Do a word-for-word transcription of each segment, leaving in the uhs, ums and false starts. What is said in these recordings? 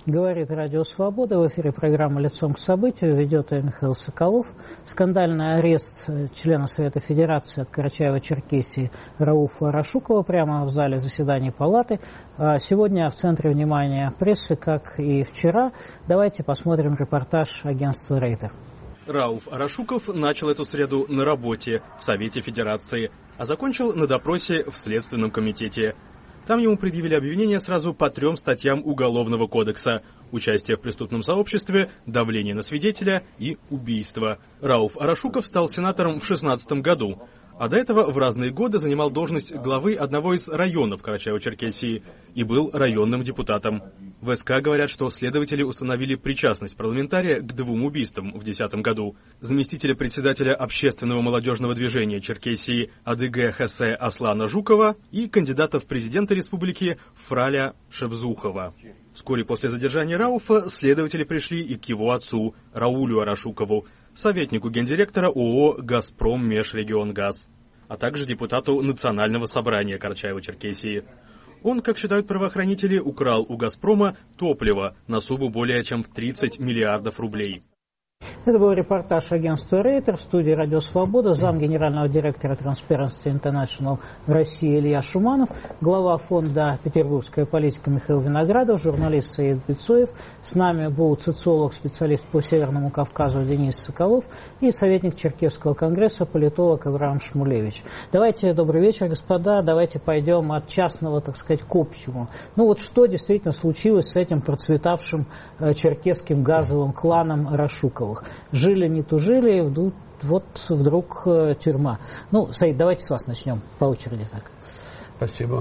Говорит Радио Свобода. В эфире программа «Лицом к событию». Ведет ее Михаил Соколов. Скандальный арест члена Совета Федерации от Карачаево-Черкесии Рауфа Арашукова прямо в зале заседаний Палаты. Сегодня в центре внимания прессы, как и вчера. Давайте посмотрим репортаж агентства «Рейтер». Рауф Арашуков начал эту среду на работе в Совете Федерации, а закончил на допросе в Следственном комитете. Там ему предъявили обвинения сразу по трем статьям Уголовного кодекса: участие в преступном сообществе, давление на свидетеля и убийство. Рауф Арашуков стал сенатором в шестнадцатом году, а до этого в разные годы занимал должность главы одного из районов Карачаево-Черкесии и был районным депутатом. В СК говорят, что следователи установили причастность парламентария к двум убийствам в две тысячи десятом году. Заместителя председателя общественного молодежного движения Черкесии Адыгэ Хэсэ Аслана Жукова и кандидата в президенты республики Фраля Шебзухова. Вскоре после задержания Рауфа следователи пришли и к его отцу Раулю Арашукову, советнику гендиректора ООО «Газпром Межрегионгаз», а также депутату Национального собрания Карачаево-Черкесии. Он, как считают правоохранители, украл у «Газпрома» топливо на сумму более чем в тридцать миллиардов рублей. Это был репортаж агентства «Рейтер». В студии «Радио Свобода» зам генерального директора Transparency International в России Илья Шуманов, глава фонда «Петербургская политика» Михаил Виноградов, журналист Саид Бицоев. С нами был социолог, специалист по Северному Кавказу Денис Соколов и советник Черкесского конгресса, политолог Авраам Шмулевич. Давайте, добрый вечер, господа. Давайте пойдем от частного, так сказать, к общему. Ну вот что действительно случилось с этим процветавшим э, черкесским газовым кланом Арашуковых? Жили, не тужили, вдруг, вот вдруг э, тюрьма. Ну, Саид, давайте с вас начнем по очереди так. Спасибо.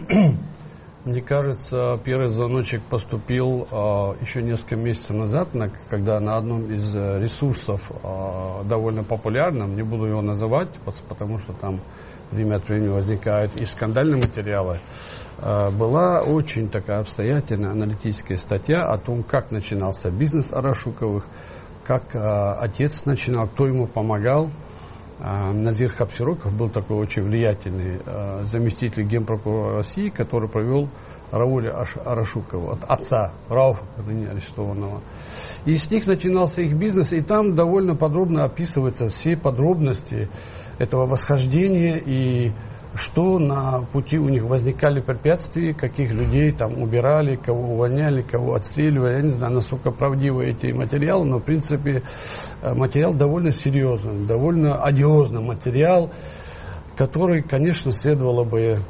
Мне кажется, первый звоночек поступил э, еще несколько месяцев назад, на, когда на одном из ресурсов, э, довольно популярном, не буду его называть, потому что там время от времени возникают и скандальные материалы, э, была очень такая обстоятельная аналитическая статья о том, как начинался бизнес Арашуковых, как э, отец начинал, кто ему помогал. Э, Назир Хапсироков был такой очень влиятельный э, заместитель генпрокурора России, который провел Рауля Арашукова, от отца Рауфа, ныне арестованного. И с них начинался их бизнес, и там довольно подробно описываются все подробности этого восхождения и что на пути у них возникали препятствия, каких людей там убирали, кого увольняли, кого отстреливали. Я не знаю, насколько правдивы эти материалы, но в принципе материал довольно серьезный, довольно одиозный материал, который, конечно, следовало бы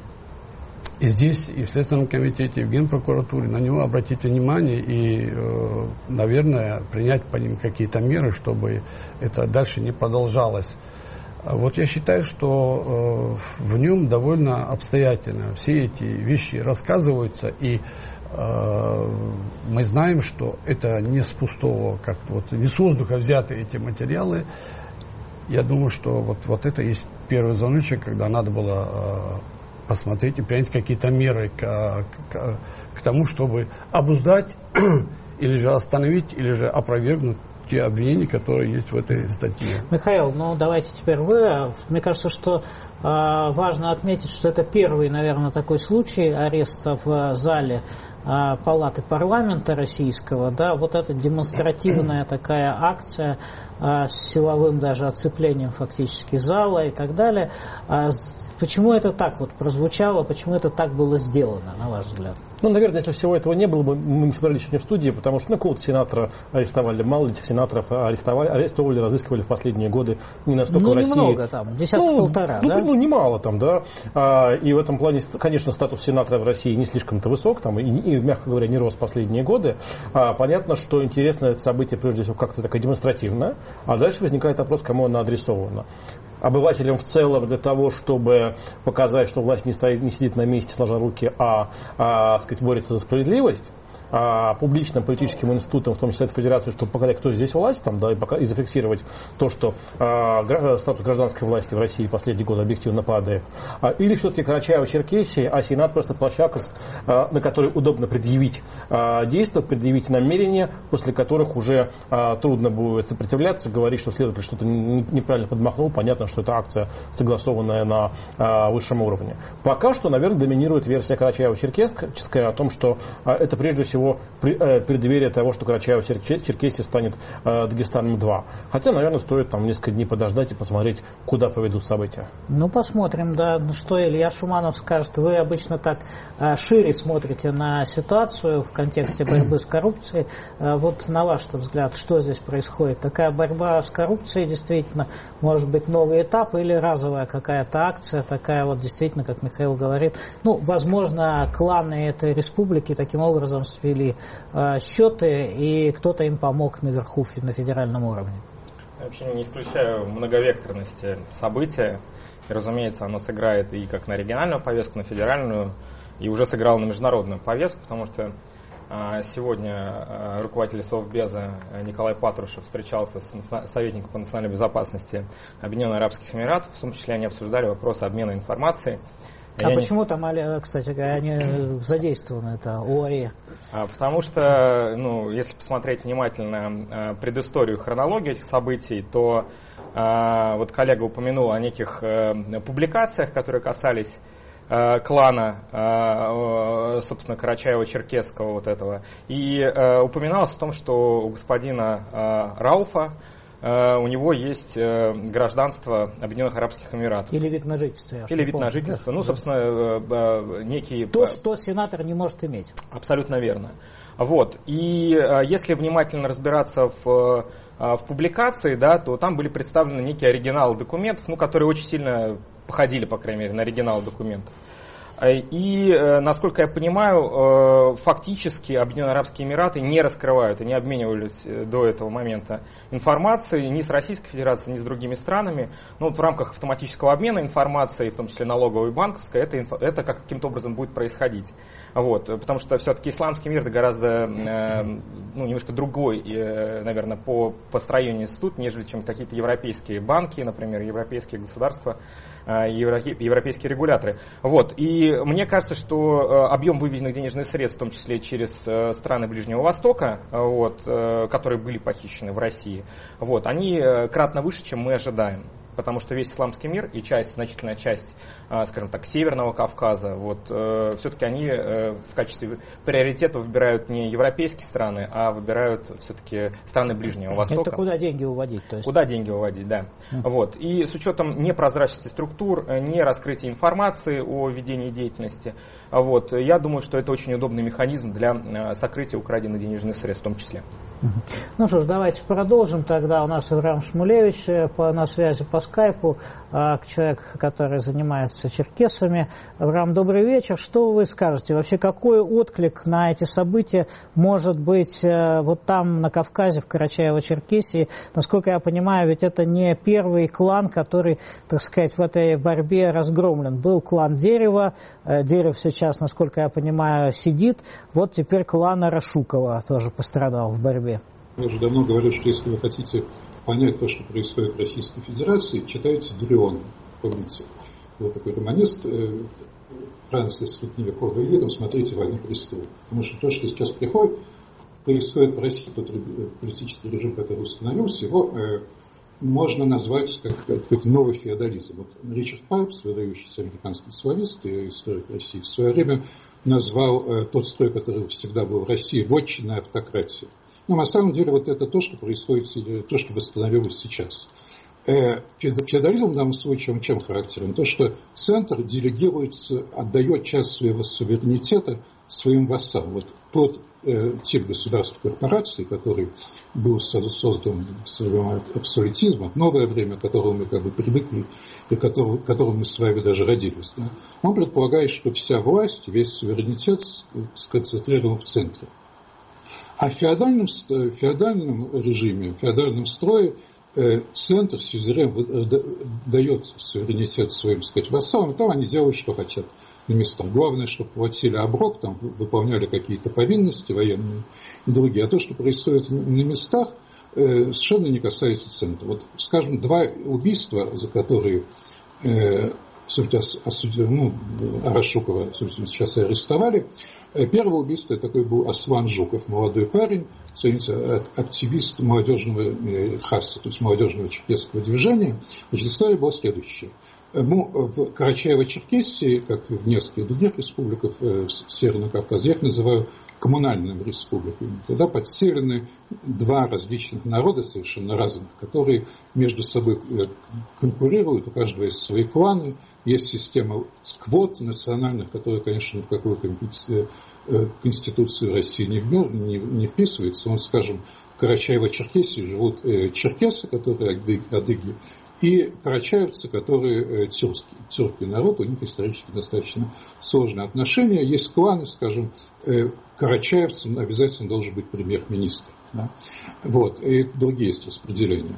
и здесь, и в Следственном комитете, и в Генпрокуратуре на него обратить внимание и, наверное, принять по ним какие-то меры, чтобы это дальше не продолжалось. Вот я считаю, что э, в нем довольно обстоятельно все эти вещи рассказываются, и э, мы знаем, что это не с пустого, как вот не с воздуха взяты эти материалы. Я думаю, что вот, вот это есть первый звоночек, когда надо было э, посмотреть и принять какие-то меры к, к, к тому, чтобы обуздать или же остановить, или же опровергнуть те обвинения, которые есть в этой статье. Михаил, ну давайте теперь вы. Мне кажется, что э, важно отметить, что это первый, наверное, такой случай ареста в зале э, Палаты парламента российского. Да, вот эта демонстративная такая акция э, с силовым даже оцеплением фактически зала и так далее. Э, почему это так вот прозвучало, почему это так было сделано, на ваш взгляд? Ну, наверное, если всего этого не было бы, мы не собрались сегодня в студии, потому что ну, какого-то сенатора арестовали, мало ли этих сенаторов арестовали, арестовали, разыскивали в последние годы не настолько ну, в России. Ну, немного там, десятка-полтора, ну, да? Ну, ну, немало там, да. А, и в этом плане, конечно, статус сенатора в России не слишком-то высок, там, и, и, мягко говоря, не рос в последние годы. А, понятно, что интересно это событие, прежде всего, как-то такое демонстративное, а дальше возникает вопрос, кому оно адресовано. Обывателям в целом для того, чтобы показать, что власть не, стоит, не сидит на месте, сложа руки, а, а сказать, борется за справедливость, а, публичным политическим институтам, в том числе Федерацию, чтобы показать, кто здесь власть, там, да, и, пока, и зафиксировать то, что а, гра, статус гражданской власти в России в последние годы объективно падает. А, или все-таки Карачаево-Черкесии, а Сенат просто площадка, а, на которой удобно предъявить а, действия, предъявить намерения, после которых уже а, трудно будет сопротивляться, говорить, что следователь что-то неправильно подмахнул. Понятно, что это акция, согласованная на а, высшем уровне. Пока что, наверное, доминирует версия Карачаево-Черкесская о том, что а, это прежде прежде всего преддверие того, что Карачаево-Черкесия станет Дагестаном-два. Хотя, наверное, стоит там несколько дней подождать и посмотреть, куда поведут события. Ну, посмотрим, да, что Илья Шуманов скажет. Вы обычно так шире смотрите на ситуацию в контексте борьбы с коррупцией. Вот на ваш взгляд, что здесь происходит? Такая борьба с коррупцией действительно может быть новый этап или разовая какая-то акция, такая вот действительно, как Михаил говорит, ну, возможно, кланы этой республики таким образом свели э, счеты, и кто-то им помог наверху на федеральном уровне. Я вообще не исключаю многовекторности события. И, разумеется, оно сыграет и как на региональную повестку, на федеральную, и уже сыграло на международную повестку, потому что а, сегодня а, руководитель Совбеза Николай Патрушев встречался с советником по национальной безопасности Объединенных Арабских Эмиратов, в том числе они обсуждали вопросы обмена информацией. А Я почему не... там, кстати говоря, они задействованы, это ОАЭ? А, потому что, ну, если посмотреть внимательно предысторию, хронологию этих событий, то а, вот коллега упомянул о неких а, публикациях, которые касались а, клана, а, собственно, Карачаева-Черкесского вот этого, и а, упоминалось о том, что у господина а, Рауфа Uh, у него есть uh, гражданство Объединенных Арабских Эмиратов. Или вид на жительство. Или вид помню. на жительство. Да, ну, собственно, uh, uh, некий... То, что сенатор не может иметь. Абсолютно верно. Вот. И uh, если внимательно разбираться в, uh, в публикации, да, то там были представлены некие оригиналы документов, ну, которые очень сильно походили, по крайней мере, на оригиналы документов. И, насколько я понимаю, фактически Объединенные Арабские Эмираты не раскрывают и не обменивались до этого момента информацией ни с Российской Федерацией, ни с другими странами. Но вот в рамках автоматического обмена информацией, в том числе налоговой и банковской, это, это каким-то образом будет происходить. Вот, потому что все-таки исламский мир это гораздо ну, немножко другой, наверное, по построению институт, нежели чем какие-то европейские банки, например, европейские государства, европейские регуляторы. Вот. И мне кажется, что объем выведенных денежных средств, в том числе через страны Ближнего Востока, вот, которые были похищены в России, вот, они кратно выше, чем мы ожидаем. Потому что весь исламский мир и часть, значительная часть, скажем так, Северного Кавказа, вот, все-таки они в качестве приоритета выбирают не европейские страны, а выбирают все-таки страны Ближнего Востока. Это куда деньги уводить? То есть... Куда деньги уводить, да. Uh-huh. Вот. И с учетом непрозрачности структур, не раскрытия информации о ведении деятельности, вот, я думаю, что это очень удобный механизм для сокрытия украденных денежных средств в том числе. Ну что ж, давайте продолжим. Тогда у нас Авраам Шмулевич по, на связи по скайпу, человек, который занимается черкесами. Авраам, добрый вечер. Что вы скажете? Вообще, какой отклик на эти события может быть вот там, на Кавказе, в Карачаево-Черкесии? Насколько я понимаю, ведь это не первый клан, который, так сказать, в этой борьбе разгромлен. Был клан Дерева. Дерево сейчас, насколько я понимаю, сидит. Вот теперь клан Арашукова тоже пострадал в борьбе. Я уже давно говорю, что если вы хотите понять то, что происходит в Российской Федерации, читайте Дуриона, помните. Вот такой романист, э, Франция средневековая элита, смотрите «Войну престолов». Потому что то, что сейчас приходит, происходит в России, тот политический режим, который установился, его э, можно назвать как какой-то новый феодализм. Вот Ричард Пайпс, выдающийся американский славист и историк России, в свое время назвал э, тот строй, который всегда был в России, вотчинной автократией. Но на самом деле вот это то, что происходит, то, что восстановилось сейчас. Феодализм в данном случае он чем характерен? То, что центр делегируется, отдает часть своего суверенитета своим вассалам. Вот тот э, тип государств корпораций, который был создан в своем абсолютизме, в новое время, к которому мы как бы привыкли, и к которому, к которому мы с вами даже родились, да, он предполагает, что вся власть, весь суверенитет сконцентрирован в центре. А в феодальном, в феодальном режиме, в феодальном строе э, центр, сюзерен, э, дает суверенитет своим, так сказать, вассалам, и там они делают, что хотят на местах. Главное, чтобы платили оброк, там выполняли какие-то повинности военные и другие. А то, что происходит на местах, э, совершенно не касается центра. Вот, скажем, два убийства, за которые э, ну, Арашукова сейчас арестовали. Первое убийство такой был Аслан Жуков, молодой парень, активист молодежного хаса, то есть молодежного черкесского движения. Значит, история была следующая. Ну, в Карачаево-Черкесии, как и в нескольких других республиках Северного Кавказа, я их называю коммунальными республиками. Туда подселены два различных народа, совершенно разных, которые между собой конкурируют, у каждого есть свои кланы, есть система квот национальных, которые, конечно, в какую конституцию России не, в, не, не вписывается. Вот, скажем, в Карачаево-Черкесии живут черкесы, которые адыги, и карачаевцы, которые тюркский, тюркский народ, у них исторически достаточно сложные отношения. Есть кланы, скажем, карачаевцам обязательно должен быть премьер-министр. Да? Вот, и другие есть распределения.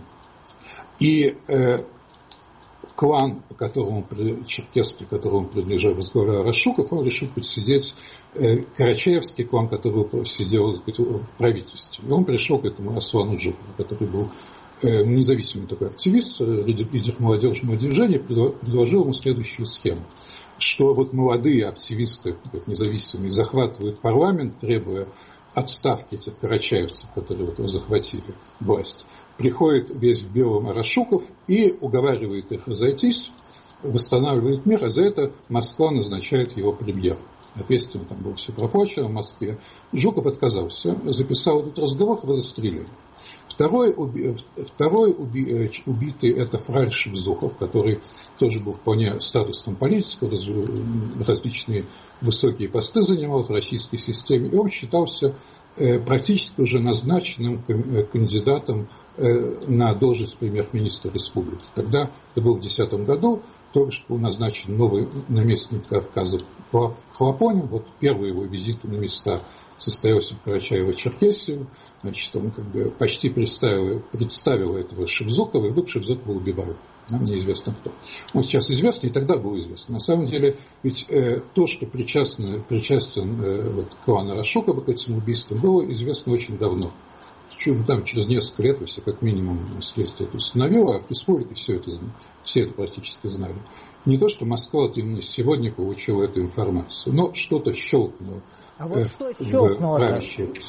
И э, клан, которому, черкесский, которому принадлежал, возглавлял Рашуков, он решил подсидеть э, карачаевский клан, который сидел в правительстве. И он пришел к этому Аслану Джукову, который был независимый такой активист, лидер молодежного движения, предложил ему следующую схему, что вот молодые активисты независимые захватывают парламент, требуя отставки этих карачаевцев, которые вот захватили власть. Приходит весь в белом Арашуков и уговаривает их разойтись, восстанавливает мир, а за это Москва назначает его премьером. Ответственно там было все проплачено в Москве. Жуков отказался, записал этот разговор, его застрелили. Второй, уби, второй уби, убитый это Фраль Шевзухов, который тоже был вполне статусным политиком, раз, различные высокие посты занимал в российской системе, и он считался э, практически уже назначенным кандидатом э, на должность премьер-министра республики. Тогда, это было в две тысячи десятом году, только что был назначен новый наместник Кавказа Хлопонин. Вот первый его визит на места состоялся в Карачаево-Черкесию. Значит, он как бы почти представил, представил этого Шевзукова, и вдруг Шевзукова убивают. Нам неизвестно кто. Он сейчас известен, и тогда был известен. На самом деле, ведь э, то, что причастен, причастен э, вот, клан Арашукова к этим убийствам, было известно очень давно. Там, через несколько лет, все как минимум следствие это установило, а в республике все это, все это практически знали. Не то, что Москва вот именно сегодня получила эту информацию, но что-то щелкнуло. А вот э, что щелкнуло?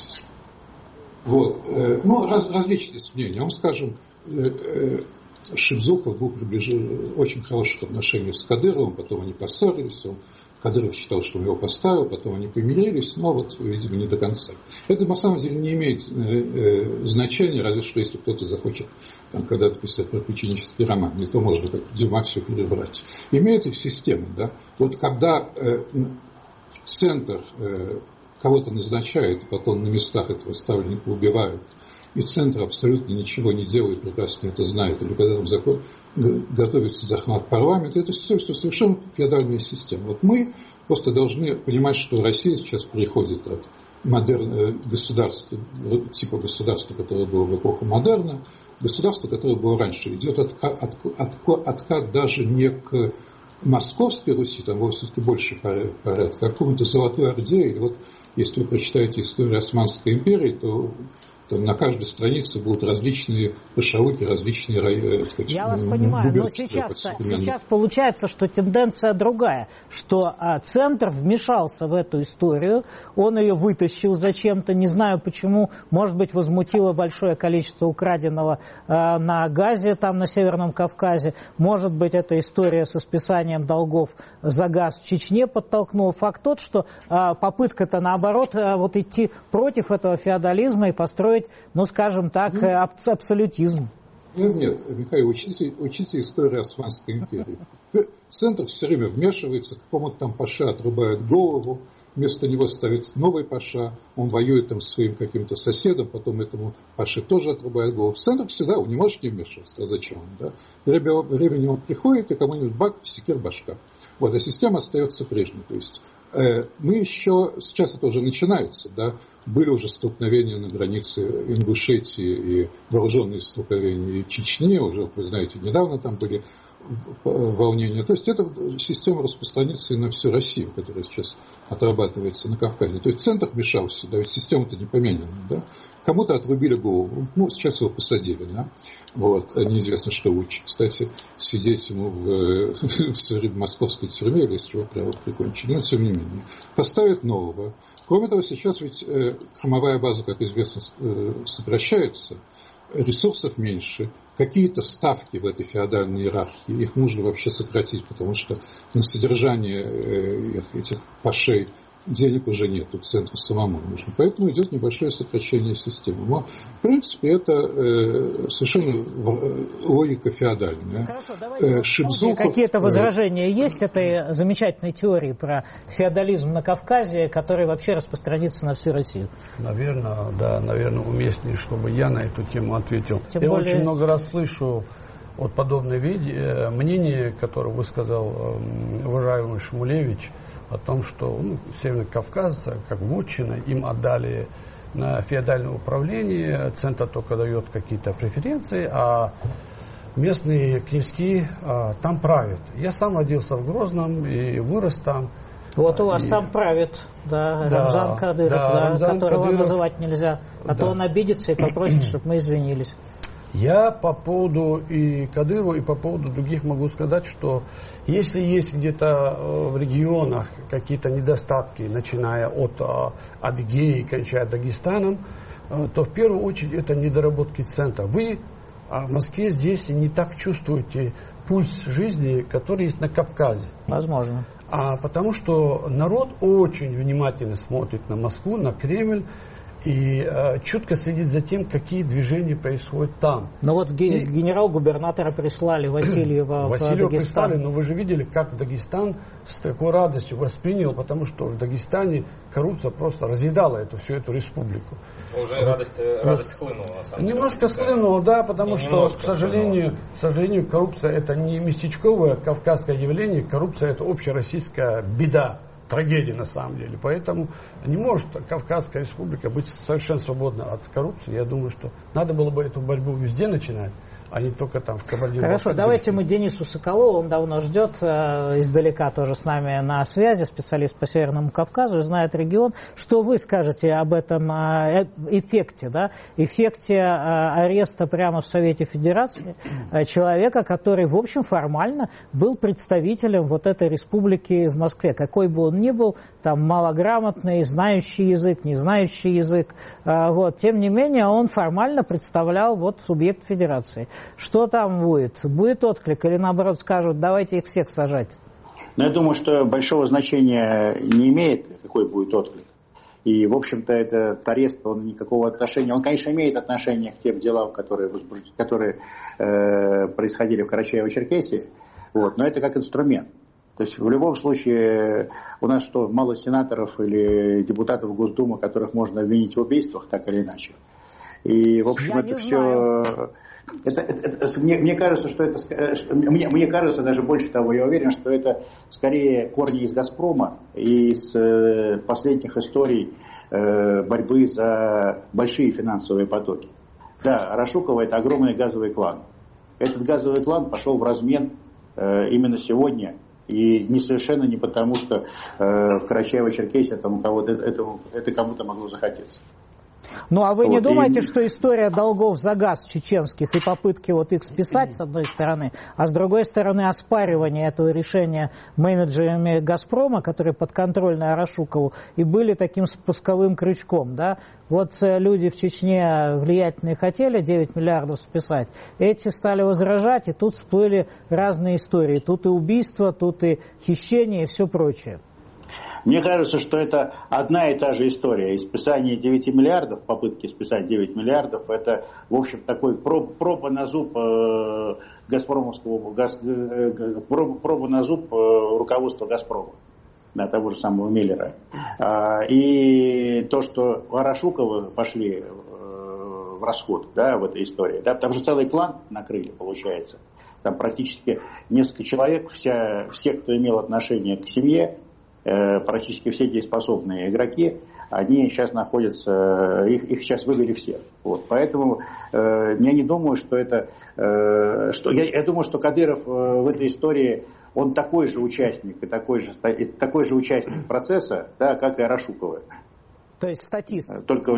Вот. Э, ну, раз, различные мнения. Он, скажем, э, э, Шевзуков был приближен очень хороших отношений с Кадыровым, потом они поссорились, он Кадыров считал, что он его поставил, потом они помирились, но вот, видимо, не до конца. Это, на самом деле, не имеет э, э, значения, разве что, если кто-то захочет там, когда-то писать приключенческий роман, не то можно как Дюма все перебрать. Имеет их систему, да. Вот когда э, в центр э, кого-то назначают, потом на местах этого ставленника убивают, и центр абсолютно ничего не делает, прекрасно это знает, или когда там закон, готовится захват парламента, это все, что совершенно феодальная система. Вот мы просто должны понимать, что Россия сейчас переходит от модерн, государства, типа государства, которое было в эпоху модерна, государство, которое было раньше, идет откат, откат, откат даже не к Московской Руси, там было все-таки больше порядка, а к какому-то Золотой Орде, или вот если вы прочитаете историю Османской империи, то там на каждой странице будут различные пашауки, различные районы. Я вас понимаю, но сейчас, сейчас получается, что тенденция другая, что а, центр вмешался в эту историю, он ее вытащил зачем-то, не знаю почему, может быть, возмутило большое количество украденного а, на газе, там на Северном Кавказе, может быть, эта история со списанием долгов за газ в Чечне подтолкнула. Факт тот, что а, попытка-то наоборот а, вот идти против этого феодализма и построить, ну, скажем так, ну, абсолютизм. Нет, нет, Михаил, учите, учите историю Османской империи. Центр все время вмешивается, какому-то там паша отрубают голову, вместо него ставится новый паша, он воюет там со своим каким-то соседом, потом этому паше тоже отрубают голову. В центр всегда он не может не вмешиваться, а зачем он, да? Время, времени он приходит, и кому-нибудь бак, секир башка. Вот, а система остается прежней, то есть мы еще, сейчас это уже начинается, да, были уже столкновения на границе Ингушетии и вооруженные столкновения и Чечни, уже, вы знаете, недавно там были волнения. То есть эта система распространится и на всю Россию, которая сейчас отрабатывается на Кавказе. То есть центр вмешался, да, ведь система-то не поменяна, да. Кому-то отрубили голову, ну, сейчас его посадили, да, вот, неизвестно, что лучше. Кстати, сидеть ему в, в московской тюрьме, или если его прямо прикончили, но тем не менее. Поставят нового. Кроме того, сейчас ведь э, хромовая база, как известно, э, сокращается, ресурсов меньше, какие-то ставки в этой феодальной иерархии, их нужно вообще сократить, потому что на содержание этих пашей денег уже нет, тут центру самому нужно. Поэтому идет небольшое сокращение системы. Но, в принципе, это э, совершенно логика феодальная. Хорошо, давайте. Шибзухов, какие-то возражения есть этой замечательной теории про феодализм на Кавказе, который вообще распространится на всю Россию? Наверное, да, наверное, уместнее, чтобы я на эту тему ответил. Тем я более... очень много раз слышу вот подобное мнение, которое высказал уважаемый Шмулевич, о том, что ну, Северный Кавказ, как вотчина, им отдали на феодальное управление, центр только дает какие-то преференции, а местные князьки а, там правят. Я сам родился в Грозном и вырос там. Вот у вас и... там правит, да, да Рамзан Кадыров, да, да, Рамзан которого Кадыров. называть нельзя, а Да. то он обидится и попросит, чтобы мы извинились. Я по поводу и Кадырова, и по поводу других могу сказать, что если есть где-то в регионах какие-то недостатки, начиная от Адыгеи, кончая Дагестаном, то в первую очередь это недоработки центра. Вы в Москве здесь не так чувствуете пульс жизни, который есть на Кавказе. Возможно. А потому что народ очень внимательно смотрит на Москву, на Кремль, и э, четко следит за тем, какие движения происходят там. Но вот ге- и... генерал-губернатора прислали Васильева в Васильева Дагестан. прислали, но вы же видели, как Дагестан с такой радостью воспринял, потому что в Дагестане коррупция просто разъедала эту, всю эту республику. Уже радость, радость хлынула, на самом деле. Немножко схлынула, да, потому И что, к сожалению, к сожалению, коррупция это не местечковое кавказское явление, коррупция это общероссийская беда. Трагедия на самом деле. Поэтому не может Кавказская республика быть совершенно свободна от коррупции. Я думаю, что надо было бы эту борьбу везде начинать, а не только там в Кабардино-Балкарии. Хорошо, давайте мы Денису Соколову, он давно ждет, э, издалека тоже с нами на связи, специалист по Северному Кавказу, знает регион. Что вы скажете об этом э, эффекте, да, эффекте э, ареста прямо в Совете Федерации э, человека, который, в общем, формально был представителем вот этой республики в Москве, какой бы он ни был, там, малограмотный, знающий язык, не знающий язык, э, вот, тем не менее, он формально представлял вот субъект Федерации. Что там будет? Будет отклик или наоборот скажут, давайте их всех сажать? Но я думаю, что большого значения не имеет, какой будет отклик. И, в общем-то, этот арест, он никакого отношения, он, конечно, имеет отношение к тем делам, которые, которые э, происходили в Карачаево-Черкесии, вот, но это как инструмент. То есть в любом случае у нас что, мало сенаторов или депутатов Госдумы, которых можно обвинить в убийствах, так или иначе. И, в общем, Я это все... знаю. Это, это, это, мне, мне кажется, что это, что, мне, мне кажется, даже больше того, я уверен, что это скорее корни из «Газпрома» и из э, последних историй э, борьбы за большие финансовые потоки. Да, Арашукова — это огромный газовый клан. Этот газовый клан пошел в размен э, именно сегодня, и не совершенно не потому, что э, в Карачаево-Черкесии там, кого-то, это, это кому-то могло захотеться. Ну, а вы вот, не думаете, и... что история долгов за газ чеченских и попытки вот их списать, с одной стороны, а с другой стороны оспаривание этого решения менеджерами «Газпрома», которые подконтрольны Арашукову, и были таким спусковым крючком, да? Вот люди в Чечне влиятельные хотели девять миллиардов списать, эти стали возражать, и тут всплыли разные истории. Тут и убийства, тут и хищение, и все прочее. Мне кажется, что это одна и та же история. И списание девяти миллиардов, попытки списать девять миллиардов, это, в общем, такой проб, проба на зуб э, Газпромовского, газ, э, проб, проба на зуб э, руководства «Газпрома», да, того же самого Миллера. А, и то, что Арашуковы пошли э, в расход, да, в этой истории, да, там же целый клан накрыли, получается. Там практически несколько человек, вся, все, кто имел отношение к семье, практически все дееспособные игроки, они сейчас находятся, их, их сейчас вывели всех. Вот. Поэтому э, я не думаю, что это... Э, что, я, я думаю, что Кадыров э, в этой истории, он такой же участник, и такой же, такой же участник процесса, да, как и Арашуковы. То есть статист. Только...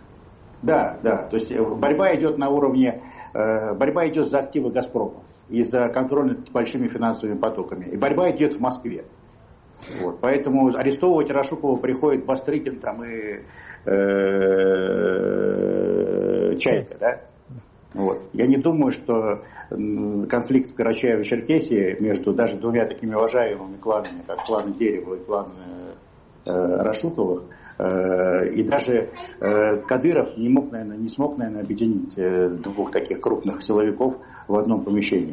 Да, да. То есть борьба идет на уровне... Э, борьба идет за активы «Газпрома» и за контроль над большими финансовыми потоками. И борьба идет в Москве. Вот, поэтому арестовывать Арашукова приходит Бастрыкин там и э, Чайка, да? Вот. Я не думаю, что конфликт в Карачаево-Черкесии между даже двумя такими уважаемыми кланами, как клан Дерева и клан э, Рашуковых, э, и даже э, Кадыров не, мог, наверное, не смог, наверное, объединить э, двух таких крупных силовиков в одном помещении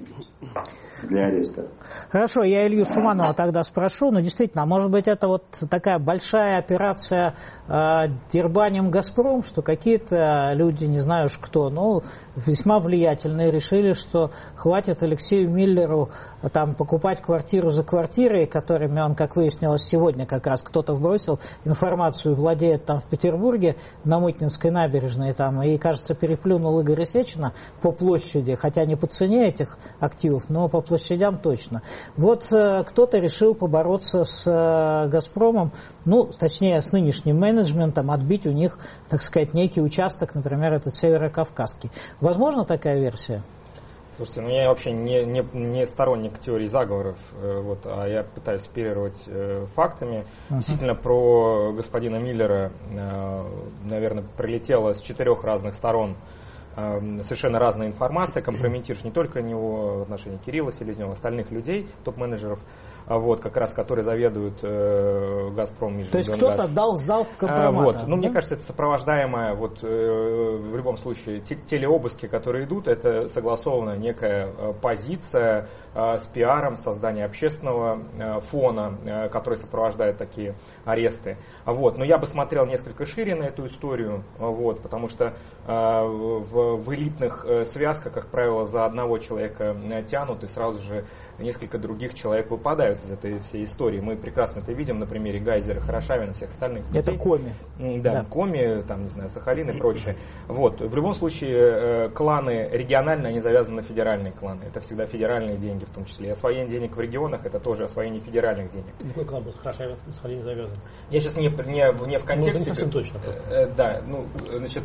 для ареста. Хорошо, я Илью Шуманова тогда спрошу, но действительно, может быть, это вот такая большая операция э, дербанем «Газпром», что какие-то люди, не знаю уж кто, но весьма влиятельные, решили, что хватит Алексею Миллеру там покупать квартиру за квартирой, которыми он, как выяснилось сегодня, как раз кто-то вбросил информацию, владеет там в Петербурге на Мытнинской набережной, там, и, кажется, переплюнул Игоря Сечина по площади, хотя не по цене этих активов, но по площадям точно. Вот э, кто-то решил побороться с э, «Газпромом», ну, точнее, с нынешним менеджментом, отбить у них, так сказать, некий участок, например, этот Северокавказский. Возможно такая версия? Слушайте, ну я вообще не, не, не сторонник теории заговоров, э, вот, а я пытаюсь оперировать э, фактами. Uh-huh. Действительно, про господина Миллера, э, наверное, прилетело с четырех разных сторон совершенно разная информация, компрометируешь не только него в отношении Кирилла Селезнева, остальных людей, топ-менеджеров, вот, как раз которые заведуют э, «Газпром». То есть кто-то дал залп компромата. Вот. Ну, да? Мне кажется, это сопровождаемое, вот, э, в любом случае, те, телеобыски, которые идут, это согласованная некая э, позиция э, с пиаром, создание общественного э, фона, э, который сопровождает такие аресты. Вот. Но я бы смотрел несколько шире на эту историю, вот, потому что э, в, в элитных э, связках, как правило, за одного человека э, тянут, и сразу же несколько других человек выпадают из этой всей истории. Мы прекрасно это видим на примере Гайзера, Хорошавина и всех остальных. Это Коми. Да, да, Коми, там, не знаю, Сахалин и прочее. Вот. В любом случае, кланы региональные, они завязаны на федеральные кланы. Это всегда федеральные деньги в том числе. И освоение денег в регионах, это тоже освоение федеральных денег. Какой клан был с Хорошавин, Сахалин завязан? Я сейчас не, не, не в контексте. Ну, не совсем точно. Э, да, ну, значит,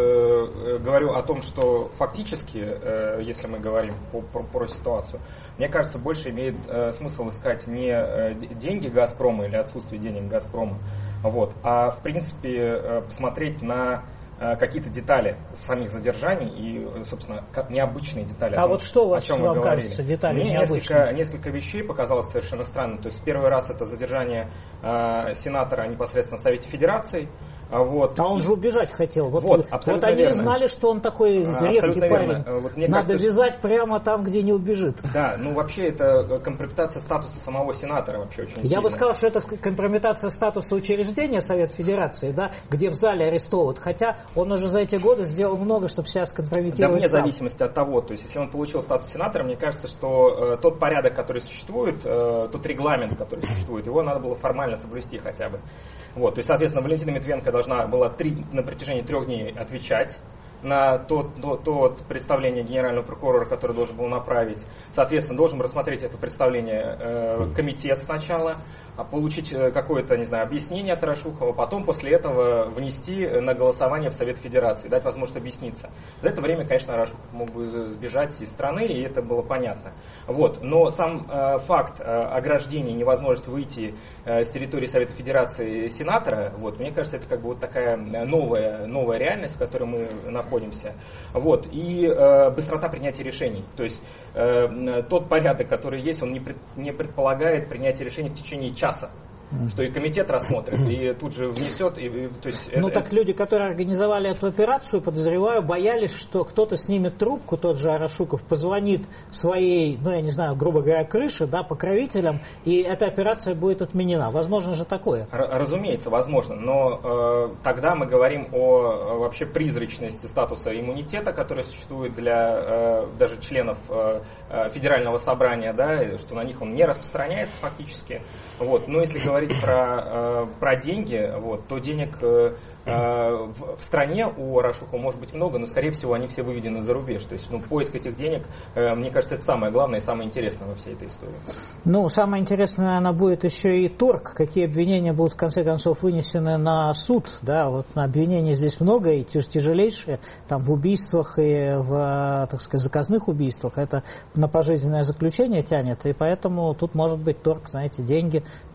э, говорю о том, что фактически, э, если мы говорим по, про, про ситуацию, мне кажется, больше имеет э, смысл искать не э, деньги «Газпрома» или отсутствие денег «Газпрома», вот, а в принципе э, посмотреть на э, какие-то детали самих задержаний и, собственно, как необычные детали. А том, вот что у вас, о чем вам мы кажется, детали Мне необычные? Несколько, несколько вещей показалось совершенно странным. То есть первый раз это задержание э, сенатора непосредственно в Совете Федерации. Вот. А он же убежать хотел. Вот, вот, вот они верно. знали, что он такой резкий парень. Вот Надо кажется, вязать прямо там, где не убежит. Да, ну вообще это компрометация статуса самого сенатора вообще очень сильная. Я бы сказал, что это компрометация статуса учреждения Совет Федерации, да, где в зале арестовывают. Хотя он уже за эти годы сделал много, чтобы себя скомпрометировать. Да, вне сам. зависимости от того. То есть если он получил статус сенатора, мне кажется, что э, тот порядок, который существует, э, тот регламент, который существует, его надо было формально соблюсти хотя бы. Вот, то есть, соответственно, Валентина Матвиенко должна была три, на протяжении трех дней отвечать на то, то, то представление генерального прокурора, который должен был направить. Соответственно, должен рассмотреть это представление э, комитет сначала, получить какое-то, не знаю, объяснение от Рашухова, потом после этого внести на голосование в Совет Федерации, дать возможность объясниться. За это время, конечно, Рашухов мог бы сбежать из страны, и это было понятно. Вот. Но сам э, факт э, ограждения, невозможность выйти э, с территории Совета Федерации сенатора, вот, мне кажется, это как бы вот такая новая, новая реальность, в которой мы находимся. Вот. И э, быстрота принятия решений. То есть э, тот порядок, который есть, он не, пред, не предполагает принятие решений в течение часа. часа, что и комитет рассмотрит, и тут же внесет. И, и, то есть ну это, так люди, которые организовали эту операцию, подозреваю, боялись, что кто-то снимет трубку, тот же Арашуков, позвонит своей, ну я не знаю, грубо говоря, крыше, да, покровителям, и эта операция будет отменена. Возможно же такое? Разумеется, возможно, но э, тогда мы говорим о вообще призрачности статуса иммунитета, который существует для э, даже членов э, Федерального собрания, да, что на них он не распространяется фактически. Вот. Но если говорить про, э, про деньги, вот, то денег э, в, в стране у Рашукова может быть много, но, скорее всего, они все выведены за рубеж. То есть ну, поиск этих денег, э, мне кажется, это самое главное и самое интересное во всей этой истории. Ну, самое интересное, наверное, будет еще и торг. Какие обвинения будут, в конце концов, вынесены на суд. Да, вот обвинений здесь много и тяжелейшие, там, в убийствах и в, так сказать, заказных убийствах. Это на пожизненное заключение тянет, и поэтому тут может быть торг, знаете, деньги туда,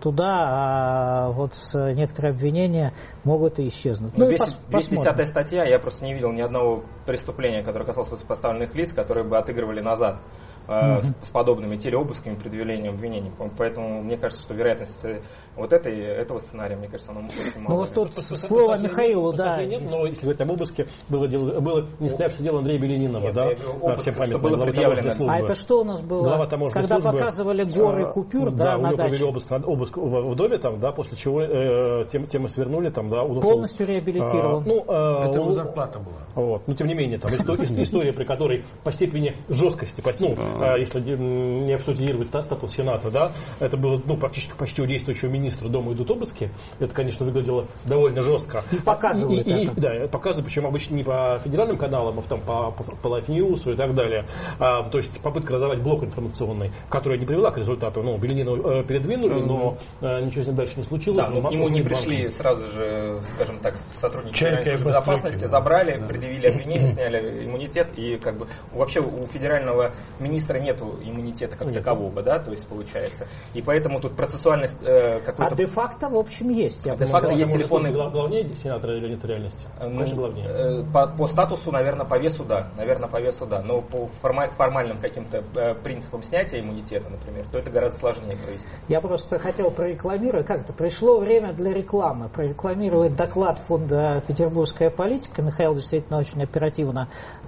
а вот некоторые обвинения могут и исчезнуть. Ну, ну, двести десятая статья, я просто не видел ни одного преступления, которое касалось высокопоставленных лиц, которые бы отыгрывали назад mm-hmm. с, с подобными телеобысками, предъявлением обвинений. Поэтому мне кажется, что вероятность вот этой, этого сценария, мне кажется, она очень мало. Ну вот тут слово Михаилу, да. Нет, но если говорить об обыске, было, дело, было нестоявшее дело Андрея Беленинова, нет, да? Обыск, всем что было предъявлено. А это что у нас было? Глава таможенной Когда службы, показывали горы купюр, да, да, на у него даче. провели обыск, обыск в, в доме, там, да, после чего э, тем, тем и свернули, там, да, он полностью реабилитирован. А, ну, э, это он, зарплата была. Вот, но тем не менее, там история, история, при которой по степени жесткости, ну, э, если не абсолютизировать статус Сената, да, это было, ну, практически почти у действующего министра дома идут обыски. Это, конечно, выглядело довольно жестко. И показывают и, это. И, да, показывают, причем обычно не по федеральным каналам, а там по, по, по Life News и так далее. А, то есть попытка разорвать блок информационный, которая не привела к результату. Ну, Беленину э, передвинули, но э, ничего с ним дальше не случилось. Да, но к нему не пришли сразу же, скажем так, сотрудники службы безопасности, забрали, да. предъявили обвинение, сняли иммунитет, и как бы вообще у федерального министра нету иммунитета как такового, да, то есть получается. И поэтому тут процессуальность э, какой-то... А де-факто, в общем, есть. А де-факто есть телефонный... Главнее сенатора или нет реальности? Ну, конечно, главнее. Э, по, по статусу, наверное, по весу, да. Наверное, по весу, да. Но по формаль, формальным каким-то э, принципам снятия иммунитета, например, то это гораздо сложнее провести. Я просто хотел прорекламировать, как-то пришло время для рекламы, прорекламировать доклад фонда «Петербургская политика». Михаил действительно очень оперативно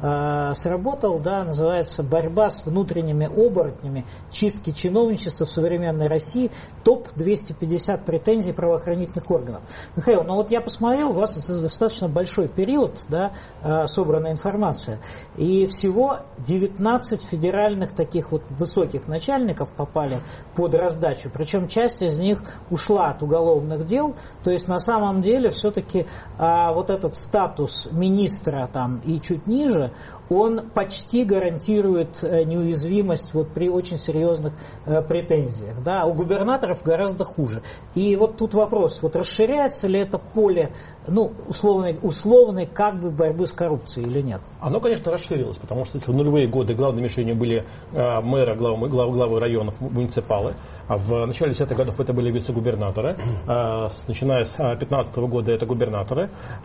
э, сработал, да, называется «Борьба с внутренними оборотнями. Чистки чиновничества в современной России. Топ двести пятьдесят претензий правоохранительных органов». Михаил, ну вот я посмотрел, у вас достаточно большой период, да, э, собранная информация, и всего девятнадцать федеральных таких вот высоких начальников попали под раздачу, причем часть из них ушла от уголовных дел, то есть на самом деле все-таки а, вот этот статус министра там и чуть ниже, он почти гарантирует э, неуязвимость вот при очень серьезных э, претензиях, да, у губернаторов гораздо хуже. И вот тут вопрос, вот расширяется ли это поле, ну, условной, условной как бы борьбы с коррупцией или нет? Оно, конечно, расширилось, потому что в нулевые годы главной мишенью были э, мэры, главы, главы, главы районов, муниципалы, а в начале десятых годов это были вице-губернаторы, э, начиная с пятнадцатого года это губернаторы,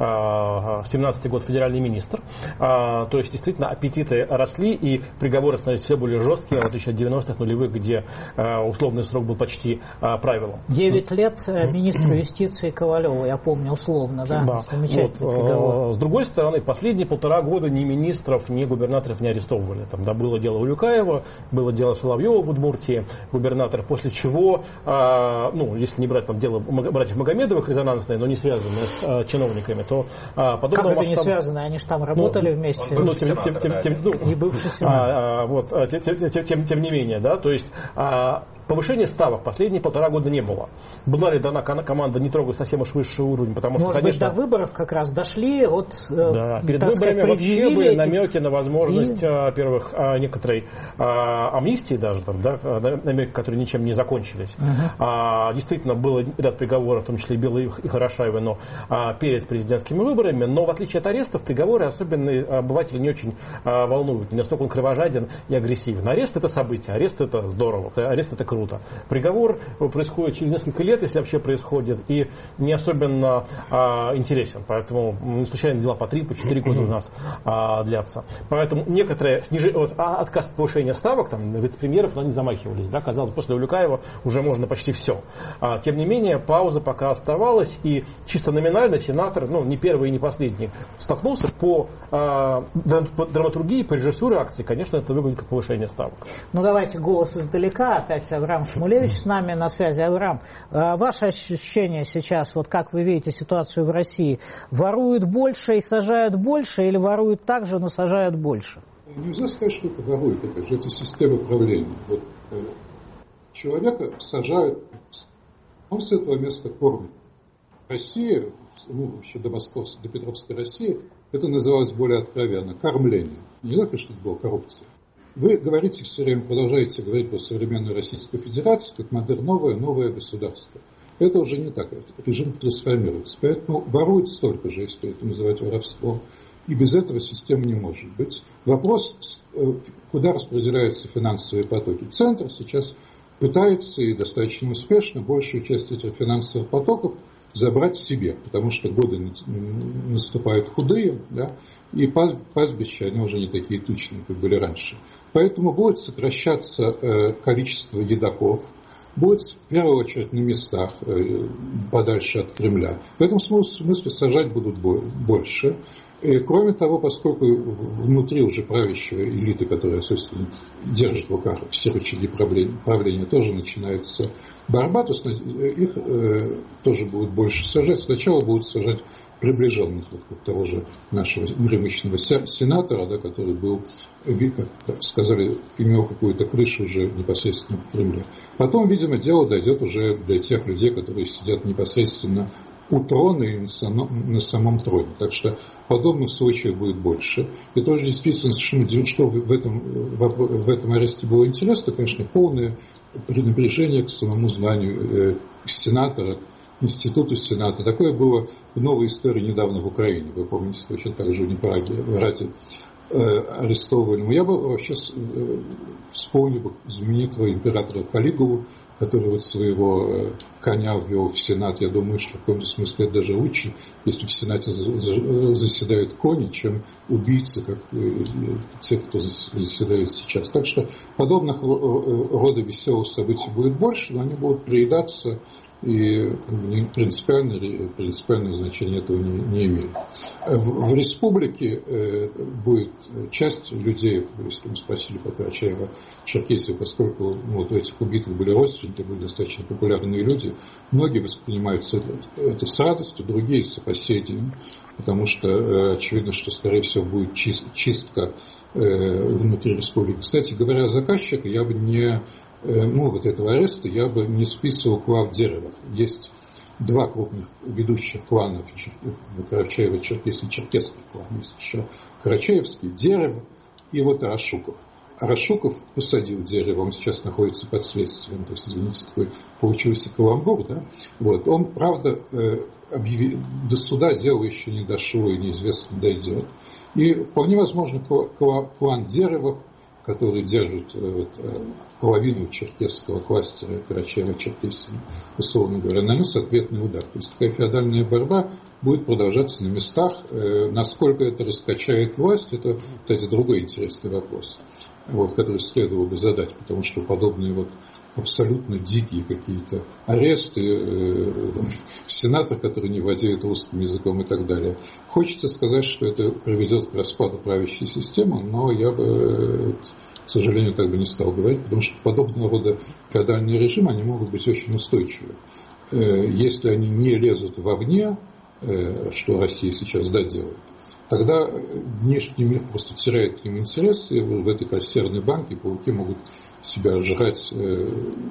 э, семнадцатый год федеральный министр, э, то есть действительно аппетиты росли и приговоры становились все более жесткие, в отличие от девяностых, нулевых, где э, условный срок был почти э, правилом. Девять лет э, министру юстиции Ковалеву, я помню, условно, да? Да. Замечательный Вот, приговор. э, с другой стороны, последние полтора года ни министров, ни губернаторов не арестовывали. Там, да, было дело Улюкаева, было дело Соловьева в Удмуртии, губернатор, после чего, э, ну, если не брать там дело братьев Магомедовых резонансное, но не связанное с э, чиновниками, то э, подобного Как это масштаба... не связано? Они же там работали ну, вместе. Ну, тем, тем, тем, тем, ну, и бывший сенатор. А, а, вот, тем, тем, тем, тем не менее, да, то есть а, повышения ставок последние полтора года не было. Была ли дана команда не трогать совсем уж высший уровень, потому что, может конечно... быть, до выборов как раз дошли, вот... Да, перед выборами сказать, вообще были эти... намеки на возможность, и... во-первых, некоторой а, амнистии даже, там, да, намеки, которые ничем не закончились. Uh-huh. А, действительно, было ряд приговоров, в том числе и Белых и Хорошаева, но а, перед президентскими выборами, но в отличие от арестов, приговоры особенно обыватели не очень а, волнуют, не настолько он кровожаден и агрессивен. Арест — это событие, арест — это здорово, арест — это круто. Приговор происходит через несколько лет, если вообще происходит, и не особенно а, интересен. Поэтому не случайно дела по три, по четыре года у нас а, длятся. Поэтому некоторые снижение, вот, а, отказ от повышения ставок, там, вице-премьеров, но они замахивались. Да, казалось, после Улюкаева уже можно почти все. А, тем не менее, пауза пока оставалась, и чисто номинально сенатор, ну, не первый и не последний, столкнулся по, а, по драматургии, по режиссуре акции. Конечно, это выглядит как повышение ставок. Ну, давайте голос издалека. Опять Авраам Шмулевич с нами на связи. Авраам, ваше ощущение сейчас, вот как вы видите ситуацию в России, воруют больше и сажают больше, или воруют так же, но сажают больше? Нельзя сказать, что это воруют, это же это система управления. Вот, э, человека сажают, он с этого места кормит. Россия, ну, еще до Московской, до Петровской России, это называлось более откровенно кормление. Не так, что это была коррупция. Вы говорите все время, продолжаете говорить про современную Российскую Федерацию, как модерновое, новое государство. Это уже не так. Режим трансформируется. Поэтому воруют столько же, если это называть воровством. И без этого система не может быть. Вопрос, куда распределяются финансовые потоки. Центр сейчас пытается и достаточно успешно большую часть этих финансовых потоков забрать себе, потому что годы наступают худые, да, и пастбища, они уже не такие тучные, как были раньше. Поэтому будет сокращаться количество едоков, будет в первую очередь на местах, подальше от Кремля. В этом смысле сажать будут больше. И, кроме того, поскольку внутри уже правящего элиты, которая, собственно, держит в руках все рычаги правления, тоже начинается борьба, то есть их э, тоже будет больше сажать. Сначала будут сажать приближенных вот, того же нашего миромыщенного сенатора, да, который был, как сказали, имел какую-то крышу уже непосредственно в Кремле. Потом, видимо, дело дойдет уже для тех людей, которые сидят непосредственно у трона и на самом, на самом троне. Так что подобных случаев будет больше. И тоже действительно, что в этом, в этом аресте было интересно, конечно, полное пренебрежение к самому знанию э, сенатора, к институту сената. Такое было в новой истории недавно в Украине. Вы помните, точно так же в Непраге э, арестованному. Я бы вообще э, вспомнил знаменитого императора Калигулу, который вот своего коня ввел в Сенат. Я думаю, что в каком-то смысле это даже лучше, если в Сенате заседают кони, чем убийцы, как те, кто заседает сейчас. Так что подобных рода веселых событий будет больше, но они будут приедаться, и принципиальное, принципиальное значение этого не, не имеет. В, в республике э, будет часть людей, если мы спросили по Карачаева, Черкесии, поскольку ну, вот, у этих убитых были родственники, были достаточно популярные люди, многие воспринимают это, это с радостью, другие с опасением, потому что э, очевидно, что, скорее всего, будет чист, чистка э, внутри республики. Кстати говоря, заказчика я бы не... Ну, вот этого ареста я бы не списывал клан Деревых. Есть два крупных ведущих клана в Карачаево-Черкесии, черкесский клан. Есть еще Карачаевский, Дерево и вот Арашуков. Арашуков посадил Дерево, он сейчас находится под следствием. То есть, извините, такой получился каламбур, да? Вот. Он, правда, объявил, до суда дело еще не дошло и неизвестно, дойдет. И вполне возможно, клан Дерева, который держит вот, половину черкесского кластера Карачаево-Черкесии, условно говоря, нанес ответный удар. То есть такая феодальная борьба будет продолжаться на местах. Насколько это раскачает власть, это, кстати, другой интересный вопрос, вот, который следовало бы задать, потому что подобные вот абсолютно дикие какие-то аресты, э, сенатор, который не владеет русским языком и так далее. Хочется сказать, что это приведет к распаду правящей системы, но я бы, э, к сожалению, так бы не стал говорить, потому что подобного рода феодальные режимы, они могут быть очень устойчивы. Э, если они не лезут вовне, э, что Россия сейчас да делает, тогда внешний мир просто теряет к ним интерес, и в этой консервной банке пауки могут себя жрать э,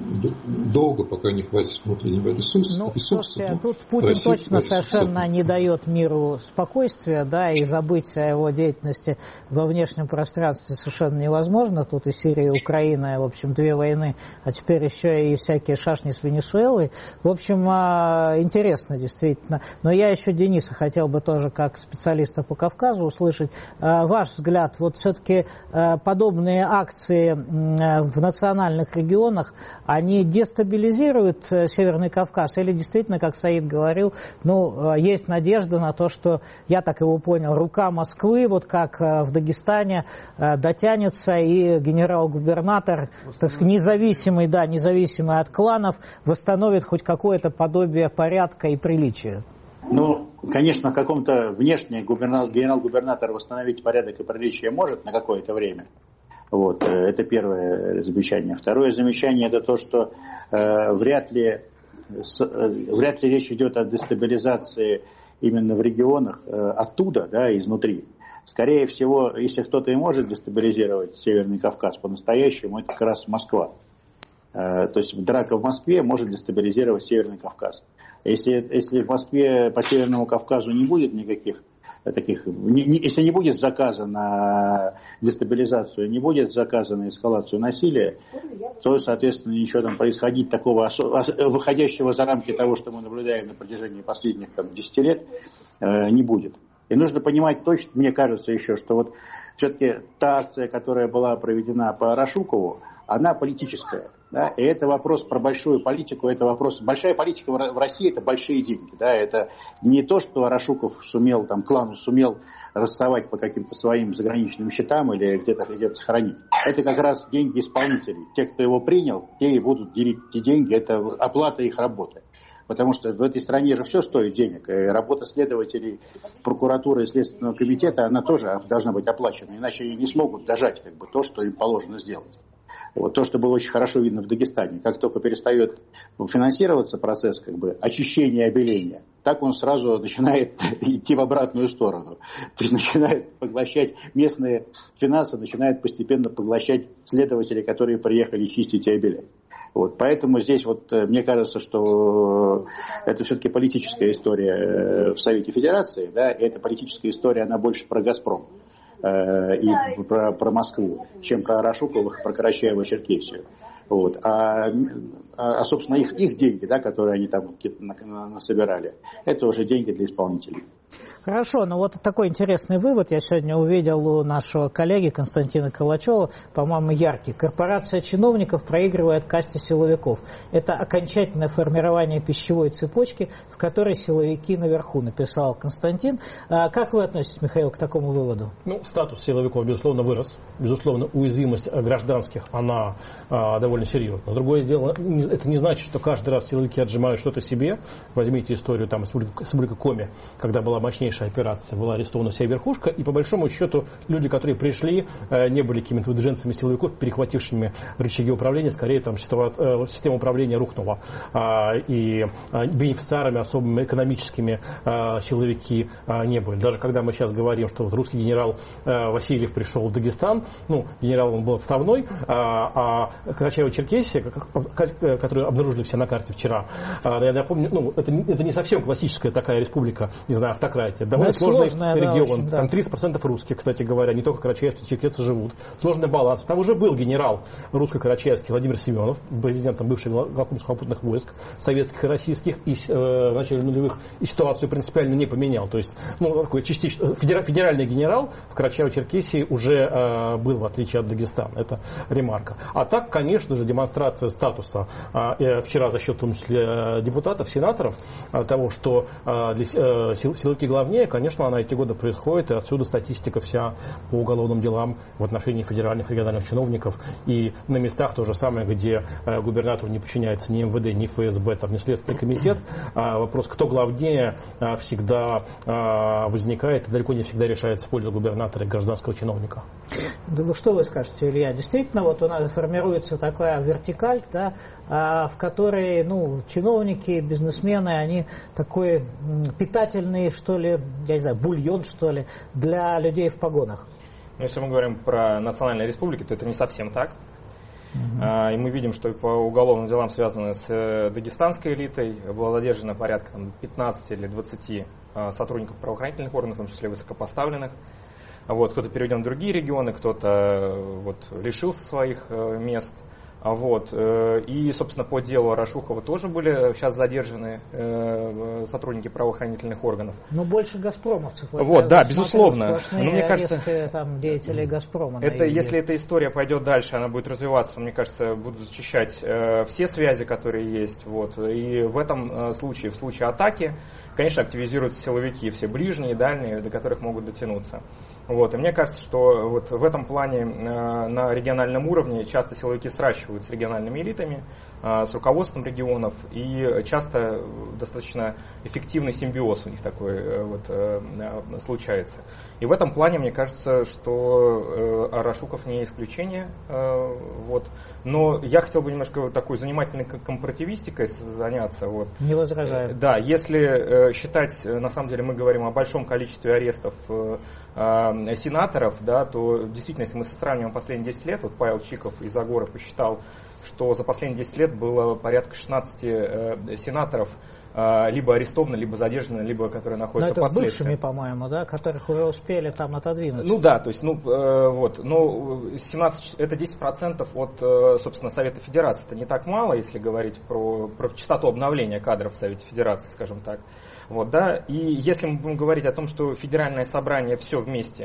долго, пока не хватит внутреннего ресурса. Ну, ресурса, слушайте, ну, тут Путин Россия, точно Россия, совершенно Россия. не дает миру спокойствия, да, и забыть о его деятельности во внешнем пространстве совершенно невозможно. Тут и Сирия, и Украина, в общем, две войны, а теперь еще и всякие шашни с Венесуэлой. В общем, интересно действительно. Но я еще Дениса хотел бы тоже, как специалиста по Кавказу, услышать ваш взгляд. Вот все-таки подобные акции в национальных регионах, они дестабилизируют Северный Кавказ? Или действительно, как Саид говорил, ну, есть надежда на то, что, я так его понял, рука Москвы, вот как в Дагестане, дотянется, и генерал-губернатор, так сказать, независимый, да, независимый от кланов, восстановит хоть какое-то подобие порядка и приличия? Ну, конечно, в каком-то внешне генерал-губернатор восстановить порядок и приличие может на какое-то время. Вот, это первое замечание. Второе замечание — это то, что э, вряд ли, с, э, вряд ли речь идет о дестабилизации именно в регионах э, оттуда, да, изнутри. Скорее всего, если кто-то и может дестабилизировать Северный Кавказ по-настоящему, это как раз Москва. Э, то есть драка в Москве может дестабилизировать Северный Кавказ. Если, если в Москве по Северному Кавказу не будет никаких таких, не, не, если не будет заказа на дестабилизацию, не будет заказа на эскалацию насилия, то, соответственно, ничего там происходить такого, выходящего за рамки того, что мы наблюдаем на протяжении последних там, десяти лет, э, не будет. И нужно понимать точно, мне кажется еще, что вот все-таки та акция, которая была проведена по Арашукову, она политическая. Да? И это вопрос про большую политику, это вопрос... Большая политика в России – это большие деньги. Да? Это не то, что Арашуков сумел, там, клан сумел рассовать по каким-то своим заграничным счетам или где-то где сохранить. Это как раз деньги исполнителей. Те, кто его принял, те и будут делить эти деньги. Это оплата их работы. Потому что в этой стране же все стоит денег. И работа следователей, прокуратуры и Следственного комитета, она тоже должна быть оплачена. Иначе они не смогут дожать как бы, то, что им положено сделать. Вот то, что было очень хорошо видно в Дагестане. Как только перестает финансироваться процесс как бы, очищения обеления, так он сразу начинает идти в обратную сторону. То есть начинает поглощать местные финансы, начинает постепенно поглощать следователи, которые приехали чистить и обелять. Вот, поэтому здесь вот мне кажется, что это все-таки политическая история в Совете Федерации, да, и эта политическая история, она больше про «Газпром» э, и про, про Москву, чем про Арашуковых, про Карачаево-Черкесию. Вот. А, а, собственно, их, их деньги, да, которые они там насобирали, это уже деньги для исполнителей. Хорошо, но вот такой интересный вывод я сегодня увидел у нашего коллеги Константина Калачева, по-моему, яркий. Корпорация чиновников проигрывает касте силовиков. Это окончательное формирование пищевой цепочки, в которой силовики наверху, написал Константин. А как вы относитесь, Михаил, к такому выводу? Ну, статус силовиков, безусловно, вырос. Безусловно, уязвимость гражданских, она а, довольно серьезна. Другое дело, это не значит, что каждый раз силовики отжимают что-то себе. Возьмите историю там, Республика Коми, когда была мощнейшая операция, была арестована вся верхушка, и по большому счету люди, которые пришли, не были какими-то выдвиженцами силовиков, перехватившими рычаги управления, скорее там система управления рухнула. И бенефициарами особыми экономическими силовики не были. Даже когда мы сейчас говорим, что вот русский генерал Васильев пришел в Дагестан, ну, генерал он был отставной, а Карачаево-Черкесия, которую обнаружили все на карте вчера, я напомню, ну, это, это не совсем классическая такая республика, не знаю, автократия. Довольно да, сложный сложная, регион. Да, очень, да. Там тридцать процентов русских, кстати говоря, не только карачаевские, черкесцы живут. Сложный баланс. Там уже был генерал русско-карачаевский Владимир Семенов, президентом бывших главком сухопутных войск, советских и российских, и э, в начале нулевых, и ситуацию принципиально не поменял. То есть, ну, такой частично, федеральный генерал в Карачаево-Черкесии уже э, был, в отличие от Дагестана. Это ремарка. А так, конечно же, демонстрация статуса э, вчера за счет, в том числе, депутатов, сенаторов, э, того, что э, для э, сил, силовики главнее, конечно, она эти годы происходит, и отсюда статистика вся по уголовным делам в отношении федеральных и региональных чиновников. И на местах то же самое, где э, губернатору не подчиняется ни эм вэ дэ, ни эф эс бэ, там, ни Следственный комитет. А вопрос, кто главнее, э, всегда э, возникает и далеко не всегда решается в пользу губернатора и гражданского чиновника. Да вы что вы скажете, Илья? Действительно, вот у нас формируется такая вертикаль, да, в которой, ну, чиновники, бизнесмены, они такой питательный, что ли, я не знаю, бульон, что ли, для людей в погонах. Ну, если мы говорим про национальные республики, то это не совсем так. Uh-huh. И мы видим, что по уголовным делам, связанным с дагестанской элитой, было задержано порядка там, пятнадцати или двадцати сотрудников правоохранительных органов, в том числе высокопоставленных. Вот, кто-то переведен в другие регионы, кто-то вот, лишился своих мест. Вот. И, собственно, по делу Арашухова тоже были сейчас задержаны сотрудники правоохранительных органов. Ну, больше газпромовцев. Вот, вот да, безусловно. Но мне кажется, там, деятелей Газпрома. Это, если эта история пойдет дальше, она будет развиваться, мне кажется, будут защищать все связи, которые есть. Вот. И в этом случае, в случае атаки, конечно, активизируются силовики, все ближние, дальние, до которых могут дотянуться. Вот. И мне кажется, что вот в этом плане на региональном уровне часто силовики сращивают с региональными элитами, с руководством регионов, и часто достаточно эффективный симбиоз у них такой вот, случается. И в этом плане, мне кажется, что Арашуков не исключение. Вот. Но я хотел бы немножко такой занимательной компаративистикой заняться. Вот. Не возражаю. Да, если считать, на самом деле мы говорим о большом количестве арестов сенаторов, да, то действительно, если мы сравниваем последние десять лет, вот Павел Чиков из Агора посчитал, что за последние десять лет было порядка шестнадцати э, сенаторов э, либо арестованы, либо задержаны, либо которые находятся под следствием. Но это с бывшими, по-моему, да, которых уже успели там отодвинуть. Ну да, то есть, ну, э, вот, ну, семнадцать, это десять процентов от, э, собственно, Совета Федерации. Это не так мало, если говорить про, про частоту обновления кадров в Совете Федерации, скажем так. Вот, да? И если мы будем говорить о том, что федеральное собрание все вместе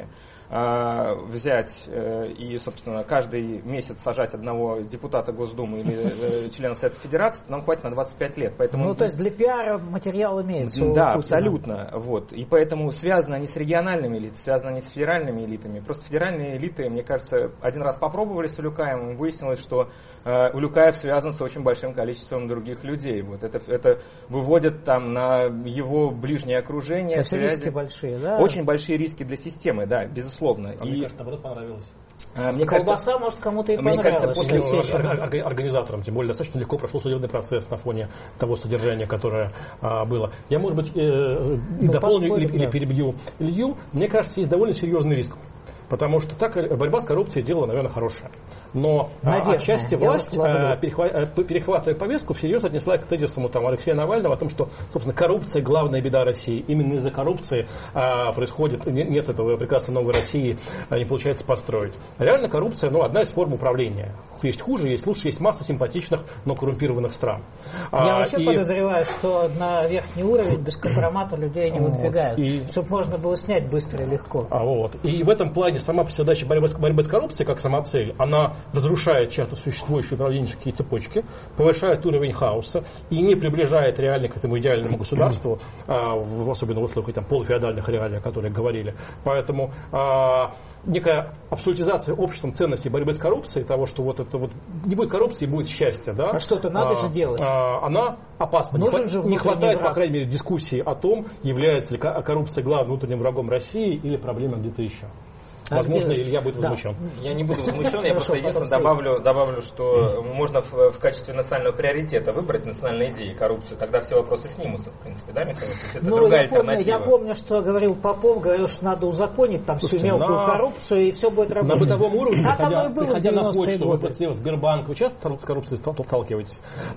взять и, собственно, каждый месяц сажать одного депутата Госдумы или члена Совета Федерации, то нам хватит на двадцать пять лет. Поэтому... Ну, то есть для пиара материал имеется. Да, абсолютно. Вот. И поэтому связаны они с региональными элитами, связаны они с федеральными элитами. Просто федеральные элиты, мне кажется, один раз попробовали с Улюкаевым, выяснилось, что э, Улюкаев связан с очень большим количеством других людей. Вот. Это, это выводит там на его ближнее окружение. То есть связи. Риски большие, да? Очень большие риски для системы, да, безусловно. А и... мне кажется, наоборот, понравилось. Мне Колбаса, кажется, может, кому-то и мне понравилось. кажется, после организаторам, тем более, достаточно легко прошел судебный процесс на фоне того содержания, которое а, было. Я, может быть, э, и ну, дополню поспорим, или, да. или перебью Илью. Мне кажется, есть довольно серьезный риск. Потому что так борьба с коррупцией дело, наверное, хорошее. Но наверное, отчасти власть, а, перехватывая повестку, всерьез отнесла к тезисам там, Алексея Навального о том, что, собственно, коррупция – главная беда России. Именно из-за коррупции а, происходит, нет этого прекрасной новой России, а, не получается построить. Реально коррупция, ну, одна из форм управления. Есть хуже, есть лучше, есть масса симпатичных, но коррумпированных стран. Я а, вообще и... подозреваю, что на верхний уровень без компромата людей не выдвигают, и... чтобы можно было снять быстро и легко. А, вот. И в этом плане сама задача борьбы с, борьбы с коррупцией, как сама цель, она разрушает часто существующие управленческие цепочки, повышает уровень хаоса и не приближает реально к этому идеальному государству, а, в, особенно в условиях там, полуфеодальных реалий, о которых говорили. Поэтому а, некая абсолютизация обществом ценностей борьбы с коррупцией, того, что вот это вот не будет коррупции, будет счастье, да? А что-то надо а, же делать. А, она опасна. Нужен не, же не хватает, враг. по крайней мере, дискуссии о том, является ли коррупция главным внутренним врагом России или проблемой где-то еще. Возможно, Илья будет возмущен. Да. Я не буду возмущен, я просто единственное добавлю, добавлю, что можно в, в качестве национального приоритета выбрать национальные идеи и коррупцию, тогда все вопросы снимутся, в принципе, да, Михаил? Это ну, другая я помню, альтернатива. Я помню, что говорил Попов, говорил, что надо узаконить там всю мелкую на... коррупцию, и все будет работать. На бытовом уровне, так приходя, оно и было приходя в на почту, годы. в ВТЦ, в Сбербанк, вы часто с коррупцией сталкиваетесь?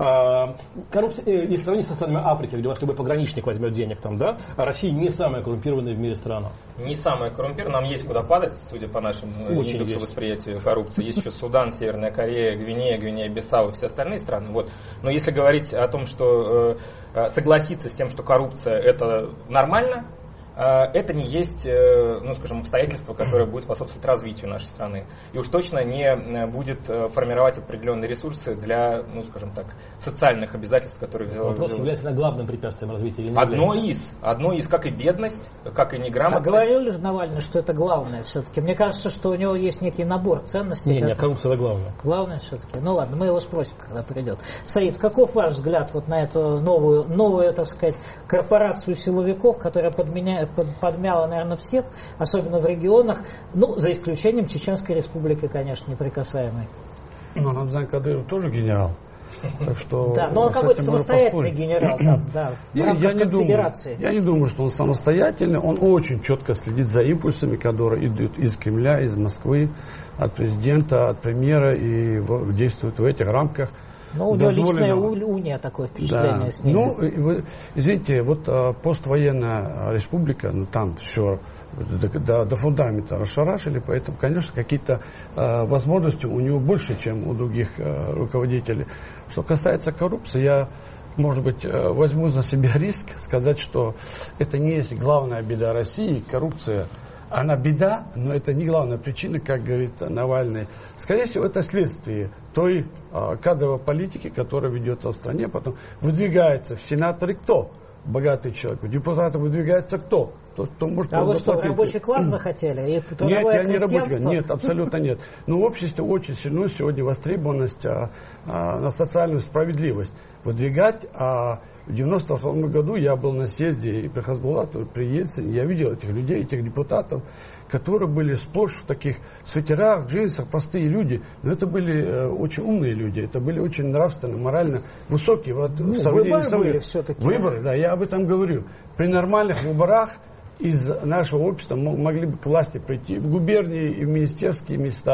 А, коррупция, если сравнить со странами Африки, где у вас любой пограничник возьмет денег, там, да, а Россия не самая коррумпированная в мире страна. Не самая коррумпированная, нам есть куда падать, судя по нашим Очень индексу есть. восприятия коррупции. Есть еще Судан, Северная Корея, Гвинея, Гвинея-Бисау и все остальные страны. Вот. Но если говорить о том, что э, согласиться с тем, что коррупция это нормально, это не есть, ну, скажем, обстоятельство, которое будет способствовать развитию нашей страны. И уж точно не будет формировать определенные ресурсы для, ну, скажем так, социальных обязательств, которые... Вопрос, взял... является ли главным препятствием развития или не Одно из. Одно из, как и бедность, как и неграмотность. А говорил же Навальный, что это главное все-таки? Мне кажется, что у него есть некий набор ценностей. Не, не, коррупция это главное. Главное все-таки. Ну ладно, мы его спросим, когда придет. Саид, каков ваш взгляд вот на эту новую, новую, так сказать, корпорацию силовиков, которая подменяет подмяла, наверное, всех, особенно в регионах, ну, за исключением Чеченской Республики, конечно, неприкасаемой. Но Рамзан Кадыров тоже генерал. Так что да, но он какой-то самостоятельный генерал там, да, в я, рамках я не конфедерации. Думаю, я не думаю, что он самостоятельный. Он очень четко следит за импульсами, которые идут из Кремля, из Москвы, от президента, от премьера и действует в этих рамках. Ну, у него личная уния, такое впечатление да. с ним. Ну, вы, извините, вот а, поствоенная республика, ну там все до, до, до фундамента расшарашили, поэтому, конечно, какие-то а, возможности у него больше, чем у других а, руководителей. Что касается коррупции, я, может быть, возьму на себя риск сказать, что это не есть главная беда России, коррупция. Она беда, но это не главная причина, как говорит Навальный. Скорее всего, это следствие той а, кадровой политики, которая ведется в стране. Потом выдвигается в сенаторы кто? Богатый человек. В депутаты выдвигается кто? Тот, кто может а вы что, рабочий класс захотели? И нет, я не рабочий класс. Нет, абсолютно нет. Но в обществе очень сильна сегодня востребованность а, а, на социальную справедливость. Выдвигать, а в девяносто втором году я был на съезде и при Хасбулатове, при Ельцине, я видел этих людей, этих депутатов, которые были сплошь в таких свитерах, джинсах, простые люди. Но это были э, очень умные люди, это были очень нравственно, морально высокие. Вот, ну, выборы были все-таки. Выборы, да, я об этом говорю. При нормальных выборах из нашего общества могли бы к власти прийти в губернии и в министерские места.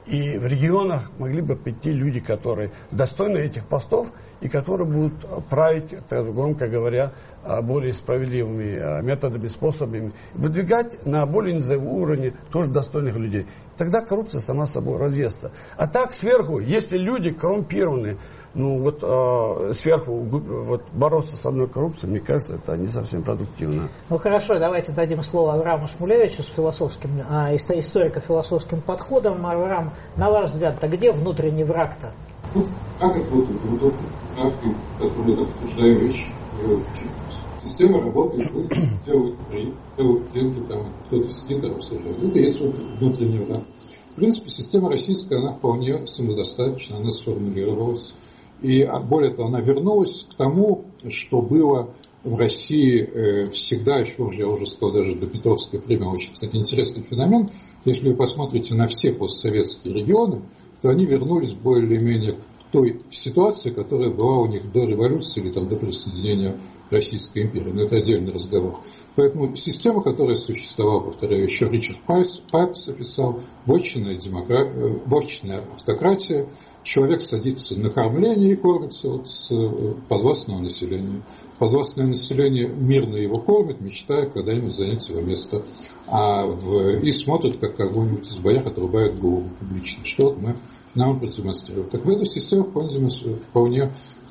И в регионах могли бы прийти люди, которые достойны этих постов и которые будут править, так громко говоря, более справедливыми методами, способами, выдвигать на более низовом уровне тоже достойных людей. Тогда коррупция сама собой разъестся. А так сверху, если люди коррумпированы, ну вот э, сверху вот, бороться с одной коррупцией, мне кажется, это не совсем продуктивно. Ну хорошо, давайте дадим слово Аврааму Шмулевичу с философским, а, историко-философским подходом. Авраам, на ваш взгляд, а где внутренний враг-то? Ну, как это вот внутренний враг, который обсуждаем вещи, система работает, вы делают при, делают деньги, там кто-то сидит и обсуждает. Это есть вот внутренний враг. В принципе, система российская, она вполне самодостаточна, она сформулировалась. И более того, она вернулась к тому, что было в России э, всегда, еще уже, я уже сказал, даже до Петровского времени, очень, кстати, интересный феномен. Если вы посмотрите на все постсоветские регионы, то они вернулись более-менее к той ситуации, которая была у них до революции или там, до присоединения Российской империи. Но это отдельный разговор. Поэтому система, которая существовала, повторяю, еще Ричард Пайпс, Пайпс описал, вотчинная, демокра... вотчинная автократия. Человек садится на кормление и кормится от подвластного населения. Подвластное население мирно его кормит, мечтая когда-нибудь занять его место. А в... И смотрит, как кого-нибудь из бояр отрубает голову публично. Что вот мы нам продемонстрировали. Так в этой системе вполне, вполне,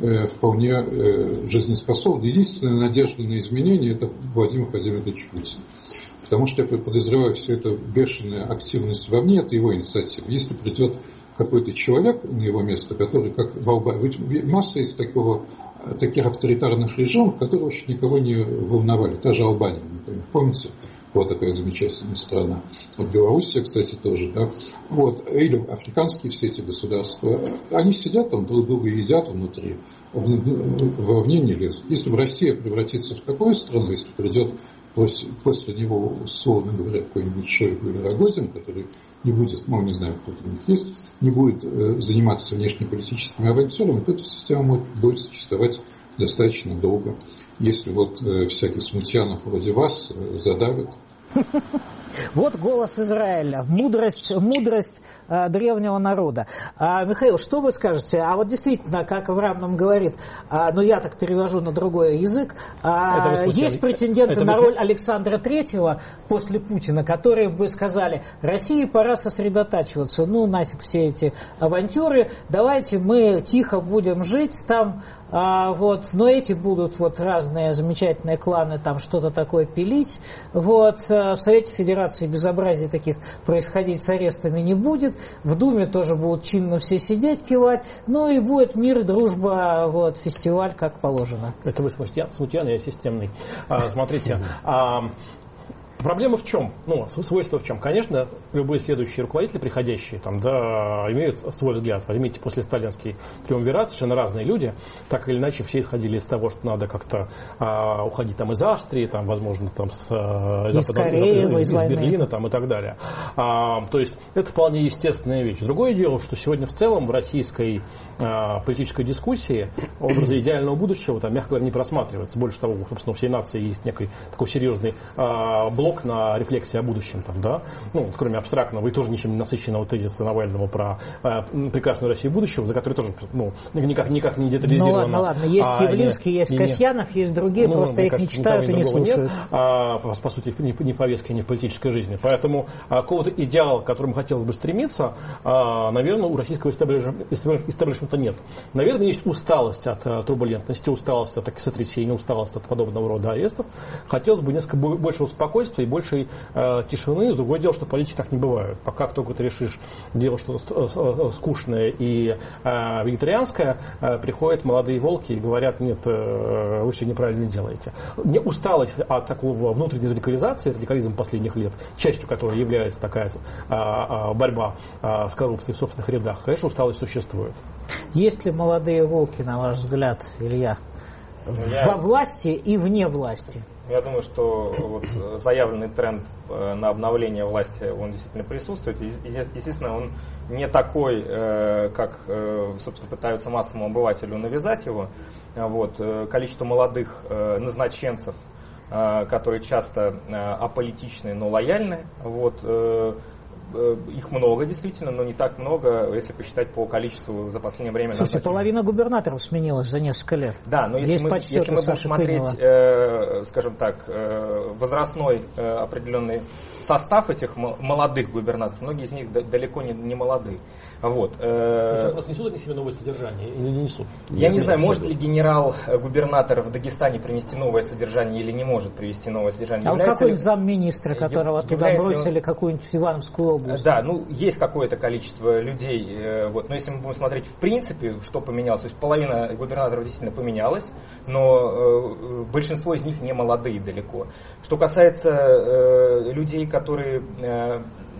вполне жизнеспособна. Единственная надежда на изменения – это Владимир Владимирович Путин. Потому что я подозреваю, все это бешеная активность вовне, это его инициатива. Если придет какой-то человек на его место, который, как в Албании, масса есть такого, таких авторитарных режимов, которые очень никого не волновали. Та же Албания, например, помните? Вот такая замечательная страна. Вот Белоруссия, кстати, тоже, да. Вот. Или африканские все эти государства. Они сидят там, друг друга едят внутри, вовне не лезут. Если бы Россия превратится в такую страну, если придет после, после него, условно говоря, какой-нибудь Шойгу или Рогозин, который не будет, ну, не знаю, кто-то у них есть, не будет э, заниматься внешнеполитическими авантюрами, то эта система может, будет существовать достаточно долго. Если вот э, всяких смутьянов вроде вас э, задавят. Вот голос Израиля, мудрость, мудрость э, древнего народа. А, Михаил, что вы скажете? А вот действительно, как Авраам нам говорит, а, но я так перевожу на другой язык, а, есть претенденты Это на роль Александра Третьего после Путина, которые бы сказали, России пора сосредотачиваться, ну нафиг все эти авантюры, давайте мы тихо будем жить там, а, вот, но эти будут вот разные замечательные кланы там что-то такое пилить, вот, в Совете Федерации безобразий таких происходить с арестами не будет. В Думе тоже будут чинно все сидеть, кивать. Ну и будет мир, дружба, вот, фестиваль, как положено. Это вы смутьян, смутьян я системный. А, смотрите, а, проблема в чем? Ну, свойство в чем? Конечно, любые следующие руководители, приходящие, там, да, имеют свой взгляд. Возьмите после сталинский триумвират, совершенно разные люди. Так или иначе, все исходили из того, что надо как-то а, уходить там, из Австрии, там, возможно, там, с, из, Запада, из, из Берлина там, и так далее. А, то есть, это вполне естественная вещь. Другое дело, что сегодня в целом в российской а, политической дискуссии образы идеального будущего, там, мягко говоря, не просматривается. Больше того, собственно, у всей нации есть некий такой серьезный а, блок на рефлексии о будущем, там, да, ну, кроме абстрактного и тоже ничем не насыщенного тезиса Навального про э, прекрасную Россию будущего, за который тоже, ну, никак, никак не детализировано. Ну ладно, ладно, есть а, Явлинский, не, есть не, Касьянов, есть другие, ну, просто их кажется, не читают и не слушают. Нет, а, по, по сути, ни, ни в повестке, ни в политической жизни. Поэтому а, какого-то идеала, к которому хотелось бы стремиться, а, наверное, у российского истеблишмента нет. Наверное, есть усталость от а, турбулентности, усталость от сотрясения, усталость от подобного рода арестов. Хотелось бы несколько большего спокойствия и большей э, тишины. Другое дело, что политики так не бывают. Пока только ты решишь делать что-то скучное и э, вегетарианское, э, приходят молодые волки и говорят, нет, э, вы все неправильно делаете. Не усталость от такого внутренней радикализации, радикализм последних лет, частью которой является такая э, э, борьба э, с коррупцией в собственных рядах, конечно, усталость существует. Есть ли молодые волки, на ваш взгляд, Илья, Я... во власти и вне власти? Я думаю, что вот заявленный тренд на обновление власти, он действительно присутствует. И, естественно, он не такой, как, собственно, пытаются массовому обывателю навязать его. Вот. Количество молодых назначенцев, которые часто аполитичны, но лояльны, вот, их много действительно, но не так много, если посчитать по количеству за последнее время. Слушай, половина губернаторов сменилась за несколько лет. Да, но если Есть мы, если мы будем смотреть, э, скажем так, э, возрастной э, определенный состав этих молодых губернаторов, многие из них далеко не, не молодые. Вот. Э, несут они себе новое содержание или не несут? Я не, не знаю, может ли генерал-губернатор в Дагестане принести новое содержание или не может привести новое содержание. А вот какой-нибудь замминистра, которого Яв... туда бросили, какую-нибудь Ивановскую область? Да, ну есть какое-то количество людей, вот, но если мы будем смотреть в принципе, что поменялось, то есть половина губернаторов действительно поменялась, но э, большинство из них не молодые далеко. Что касается э, людей, которые э,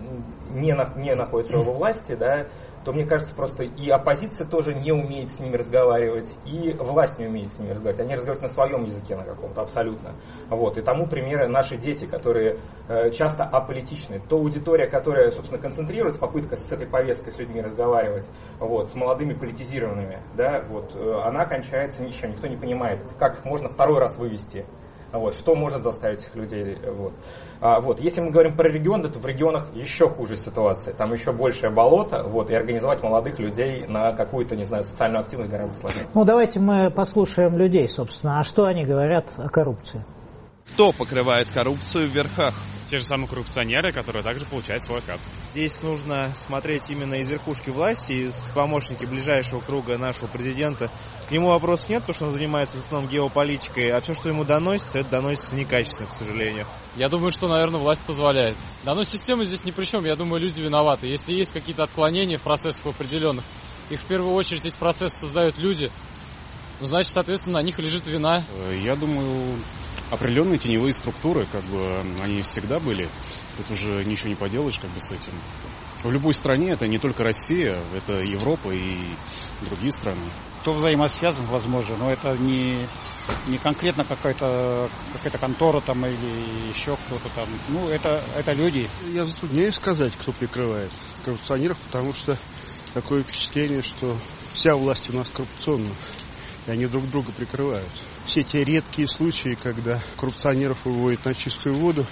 не, на, не находятся во власти, да, то мне кажется, просто и оппозиция тоже не умеет с ними разговаривать, и власть не умеет с ними разговаривать. Они разговаривают на своем языке, на каком-то, абсолютно. Вот. И тому примеры наши дети, которые э, часто аполитичны. То аудитория, которая, собственно, концентрируется, попытка с этой повесткой с людьми разговаривать, вот, с молодыми политизированными, да, вот, э, она кончается ничем, никто не понимает, как их можно второй раз вывести. Вот, что может заставить этих людей. Вот. А, вот. Если мы говорим про регионы, то в регионах еще хуже ситуация. Там еще большее болото, вот, и организовать молодых людей на какую-то, не знаю, социальную активность гораздо сложнее. Ну, давайте мы послушаем людей, собственно. А что они говорят о коррупции? Кто покрывает коррупцию в верхах? Те же самые коррупционеры, которые также получают свой откат. Здесь нужно смотреть именно из верхушки власти, из помощники ближайшего круга нашего президента. К нему вопросов нет, потому что он занимается в основном геополитикой, а все, что ему доносится, это доносится некачественно, к сожалению. Я думаю, что, наверное, власть позволяет. Да, но система здесь ни при чем, я думаю, люди виноваты. Если есть какие-то отклонения в процессах определенных, их в первую очередь эти процессы создают люди, ну, значит, соответственно, на них лежит вина. Я думаю, определенные теневые структуры, как бы, они всегда были. Тут уже ничего не поделаешь, как бы, с этим. В любой стране, это не только Россия, это Европа и другие страны. Кто взаимосвязан, возможно, но это не, не конкретно какая-то, какая-то контора там или еще кто-то там. Ну, это, это люди. Я затрудняюсь сказать, кто прикрывает коррупционеров, потому что такое впечатление, что вся власть у нас коррупционна, и они друг друга прикрывают. Все те редкие случаи, когда коррупционеров выводят на чистую воду,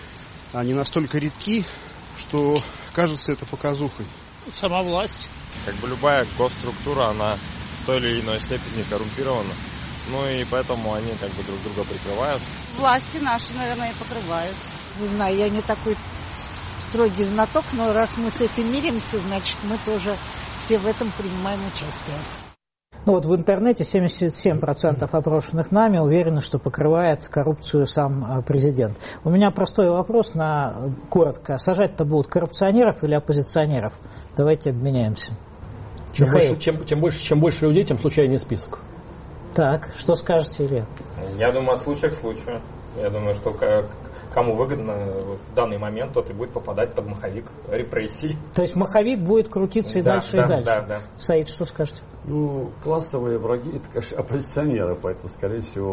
они настолько редки, что кажется это показухой. Сама власть. Как бы любая госструктура, она в той или иной степени коррумпирована. Ну и поэтому они как бы друг друга прикрывают. Власти наши, наверное, покрывают. Не знаю, я не такой строгий знаток, но раз мы с этим миримся, значит мы тоже все в этом принимаем участие. Ну вот в интернете семьдесят семь процентов опрошенных нами уверены, что покрывает коррупцию сам президент. У меня простой вопрос, на коротко. Сажать-то будут коррупционеров или оппозиционеров? Давайте обменяемся. Чем больше, чем, чем, больше, чем больше людей, тем случайнее список. Так, что скажете, Илья? Я думаю, от случая к случаю. Я думаю, что кому выгодно вот в данный момент, тот и будет попадать под маховик репрессий. То есть маховик будет крутиться и да, дальше, да, и дальше. Да, да. Саид, что скажете? Ну, классовые враги, это, конечно, оппозиционеры, поэтому, скорее всего,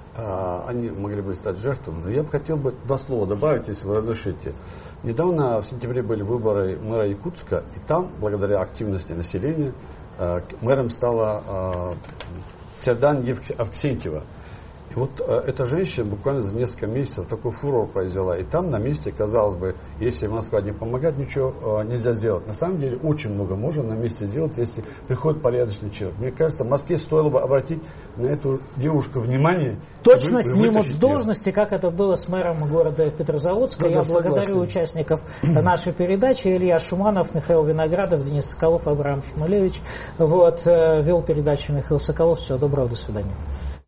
они могли бы стать жертвами. Но я бы хотел бы два слова добавить, если вы разрешите. Недавно, в сентябре, были выборы мэра Якутска, и там, благодаря активности населения, мэром стала Сердан Авксентьева. И вот э, эта женщина буквально за несколько месяцев такой фурор произвела. И там на месте, казалось бы, если Москва не помогает, ничего э, нельзя сделать. На самом деле очень много можно на месте сделать, если приходит порядочный человек. Мне кажется, в Москве стоило бы обратить на эту девушку внимание. Точно вы, снимут с должности, как это было с мэром города Петрозаводска. Да, Я да, благодарю согласен. участников нашей передачи. Илья Шуманов, Михаил Виноградов, Денис Соколов, Абрам Шмулевич. Вот, э, вел передачу Михаил Соколов. Всего доброго, до свидания.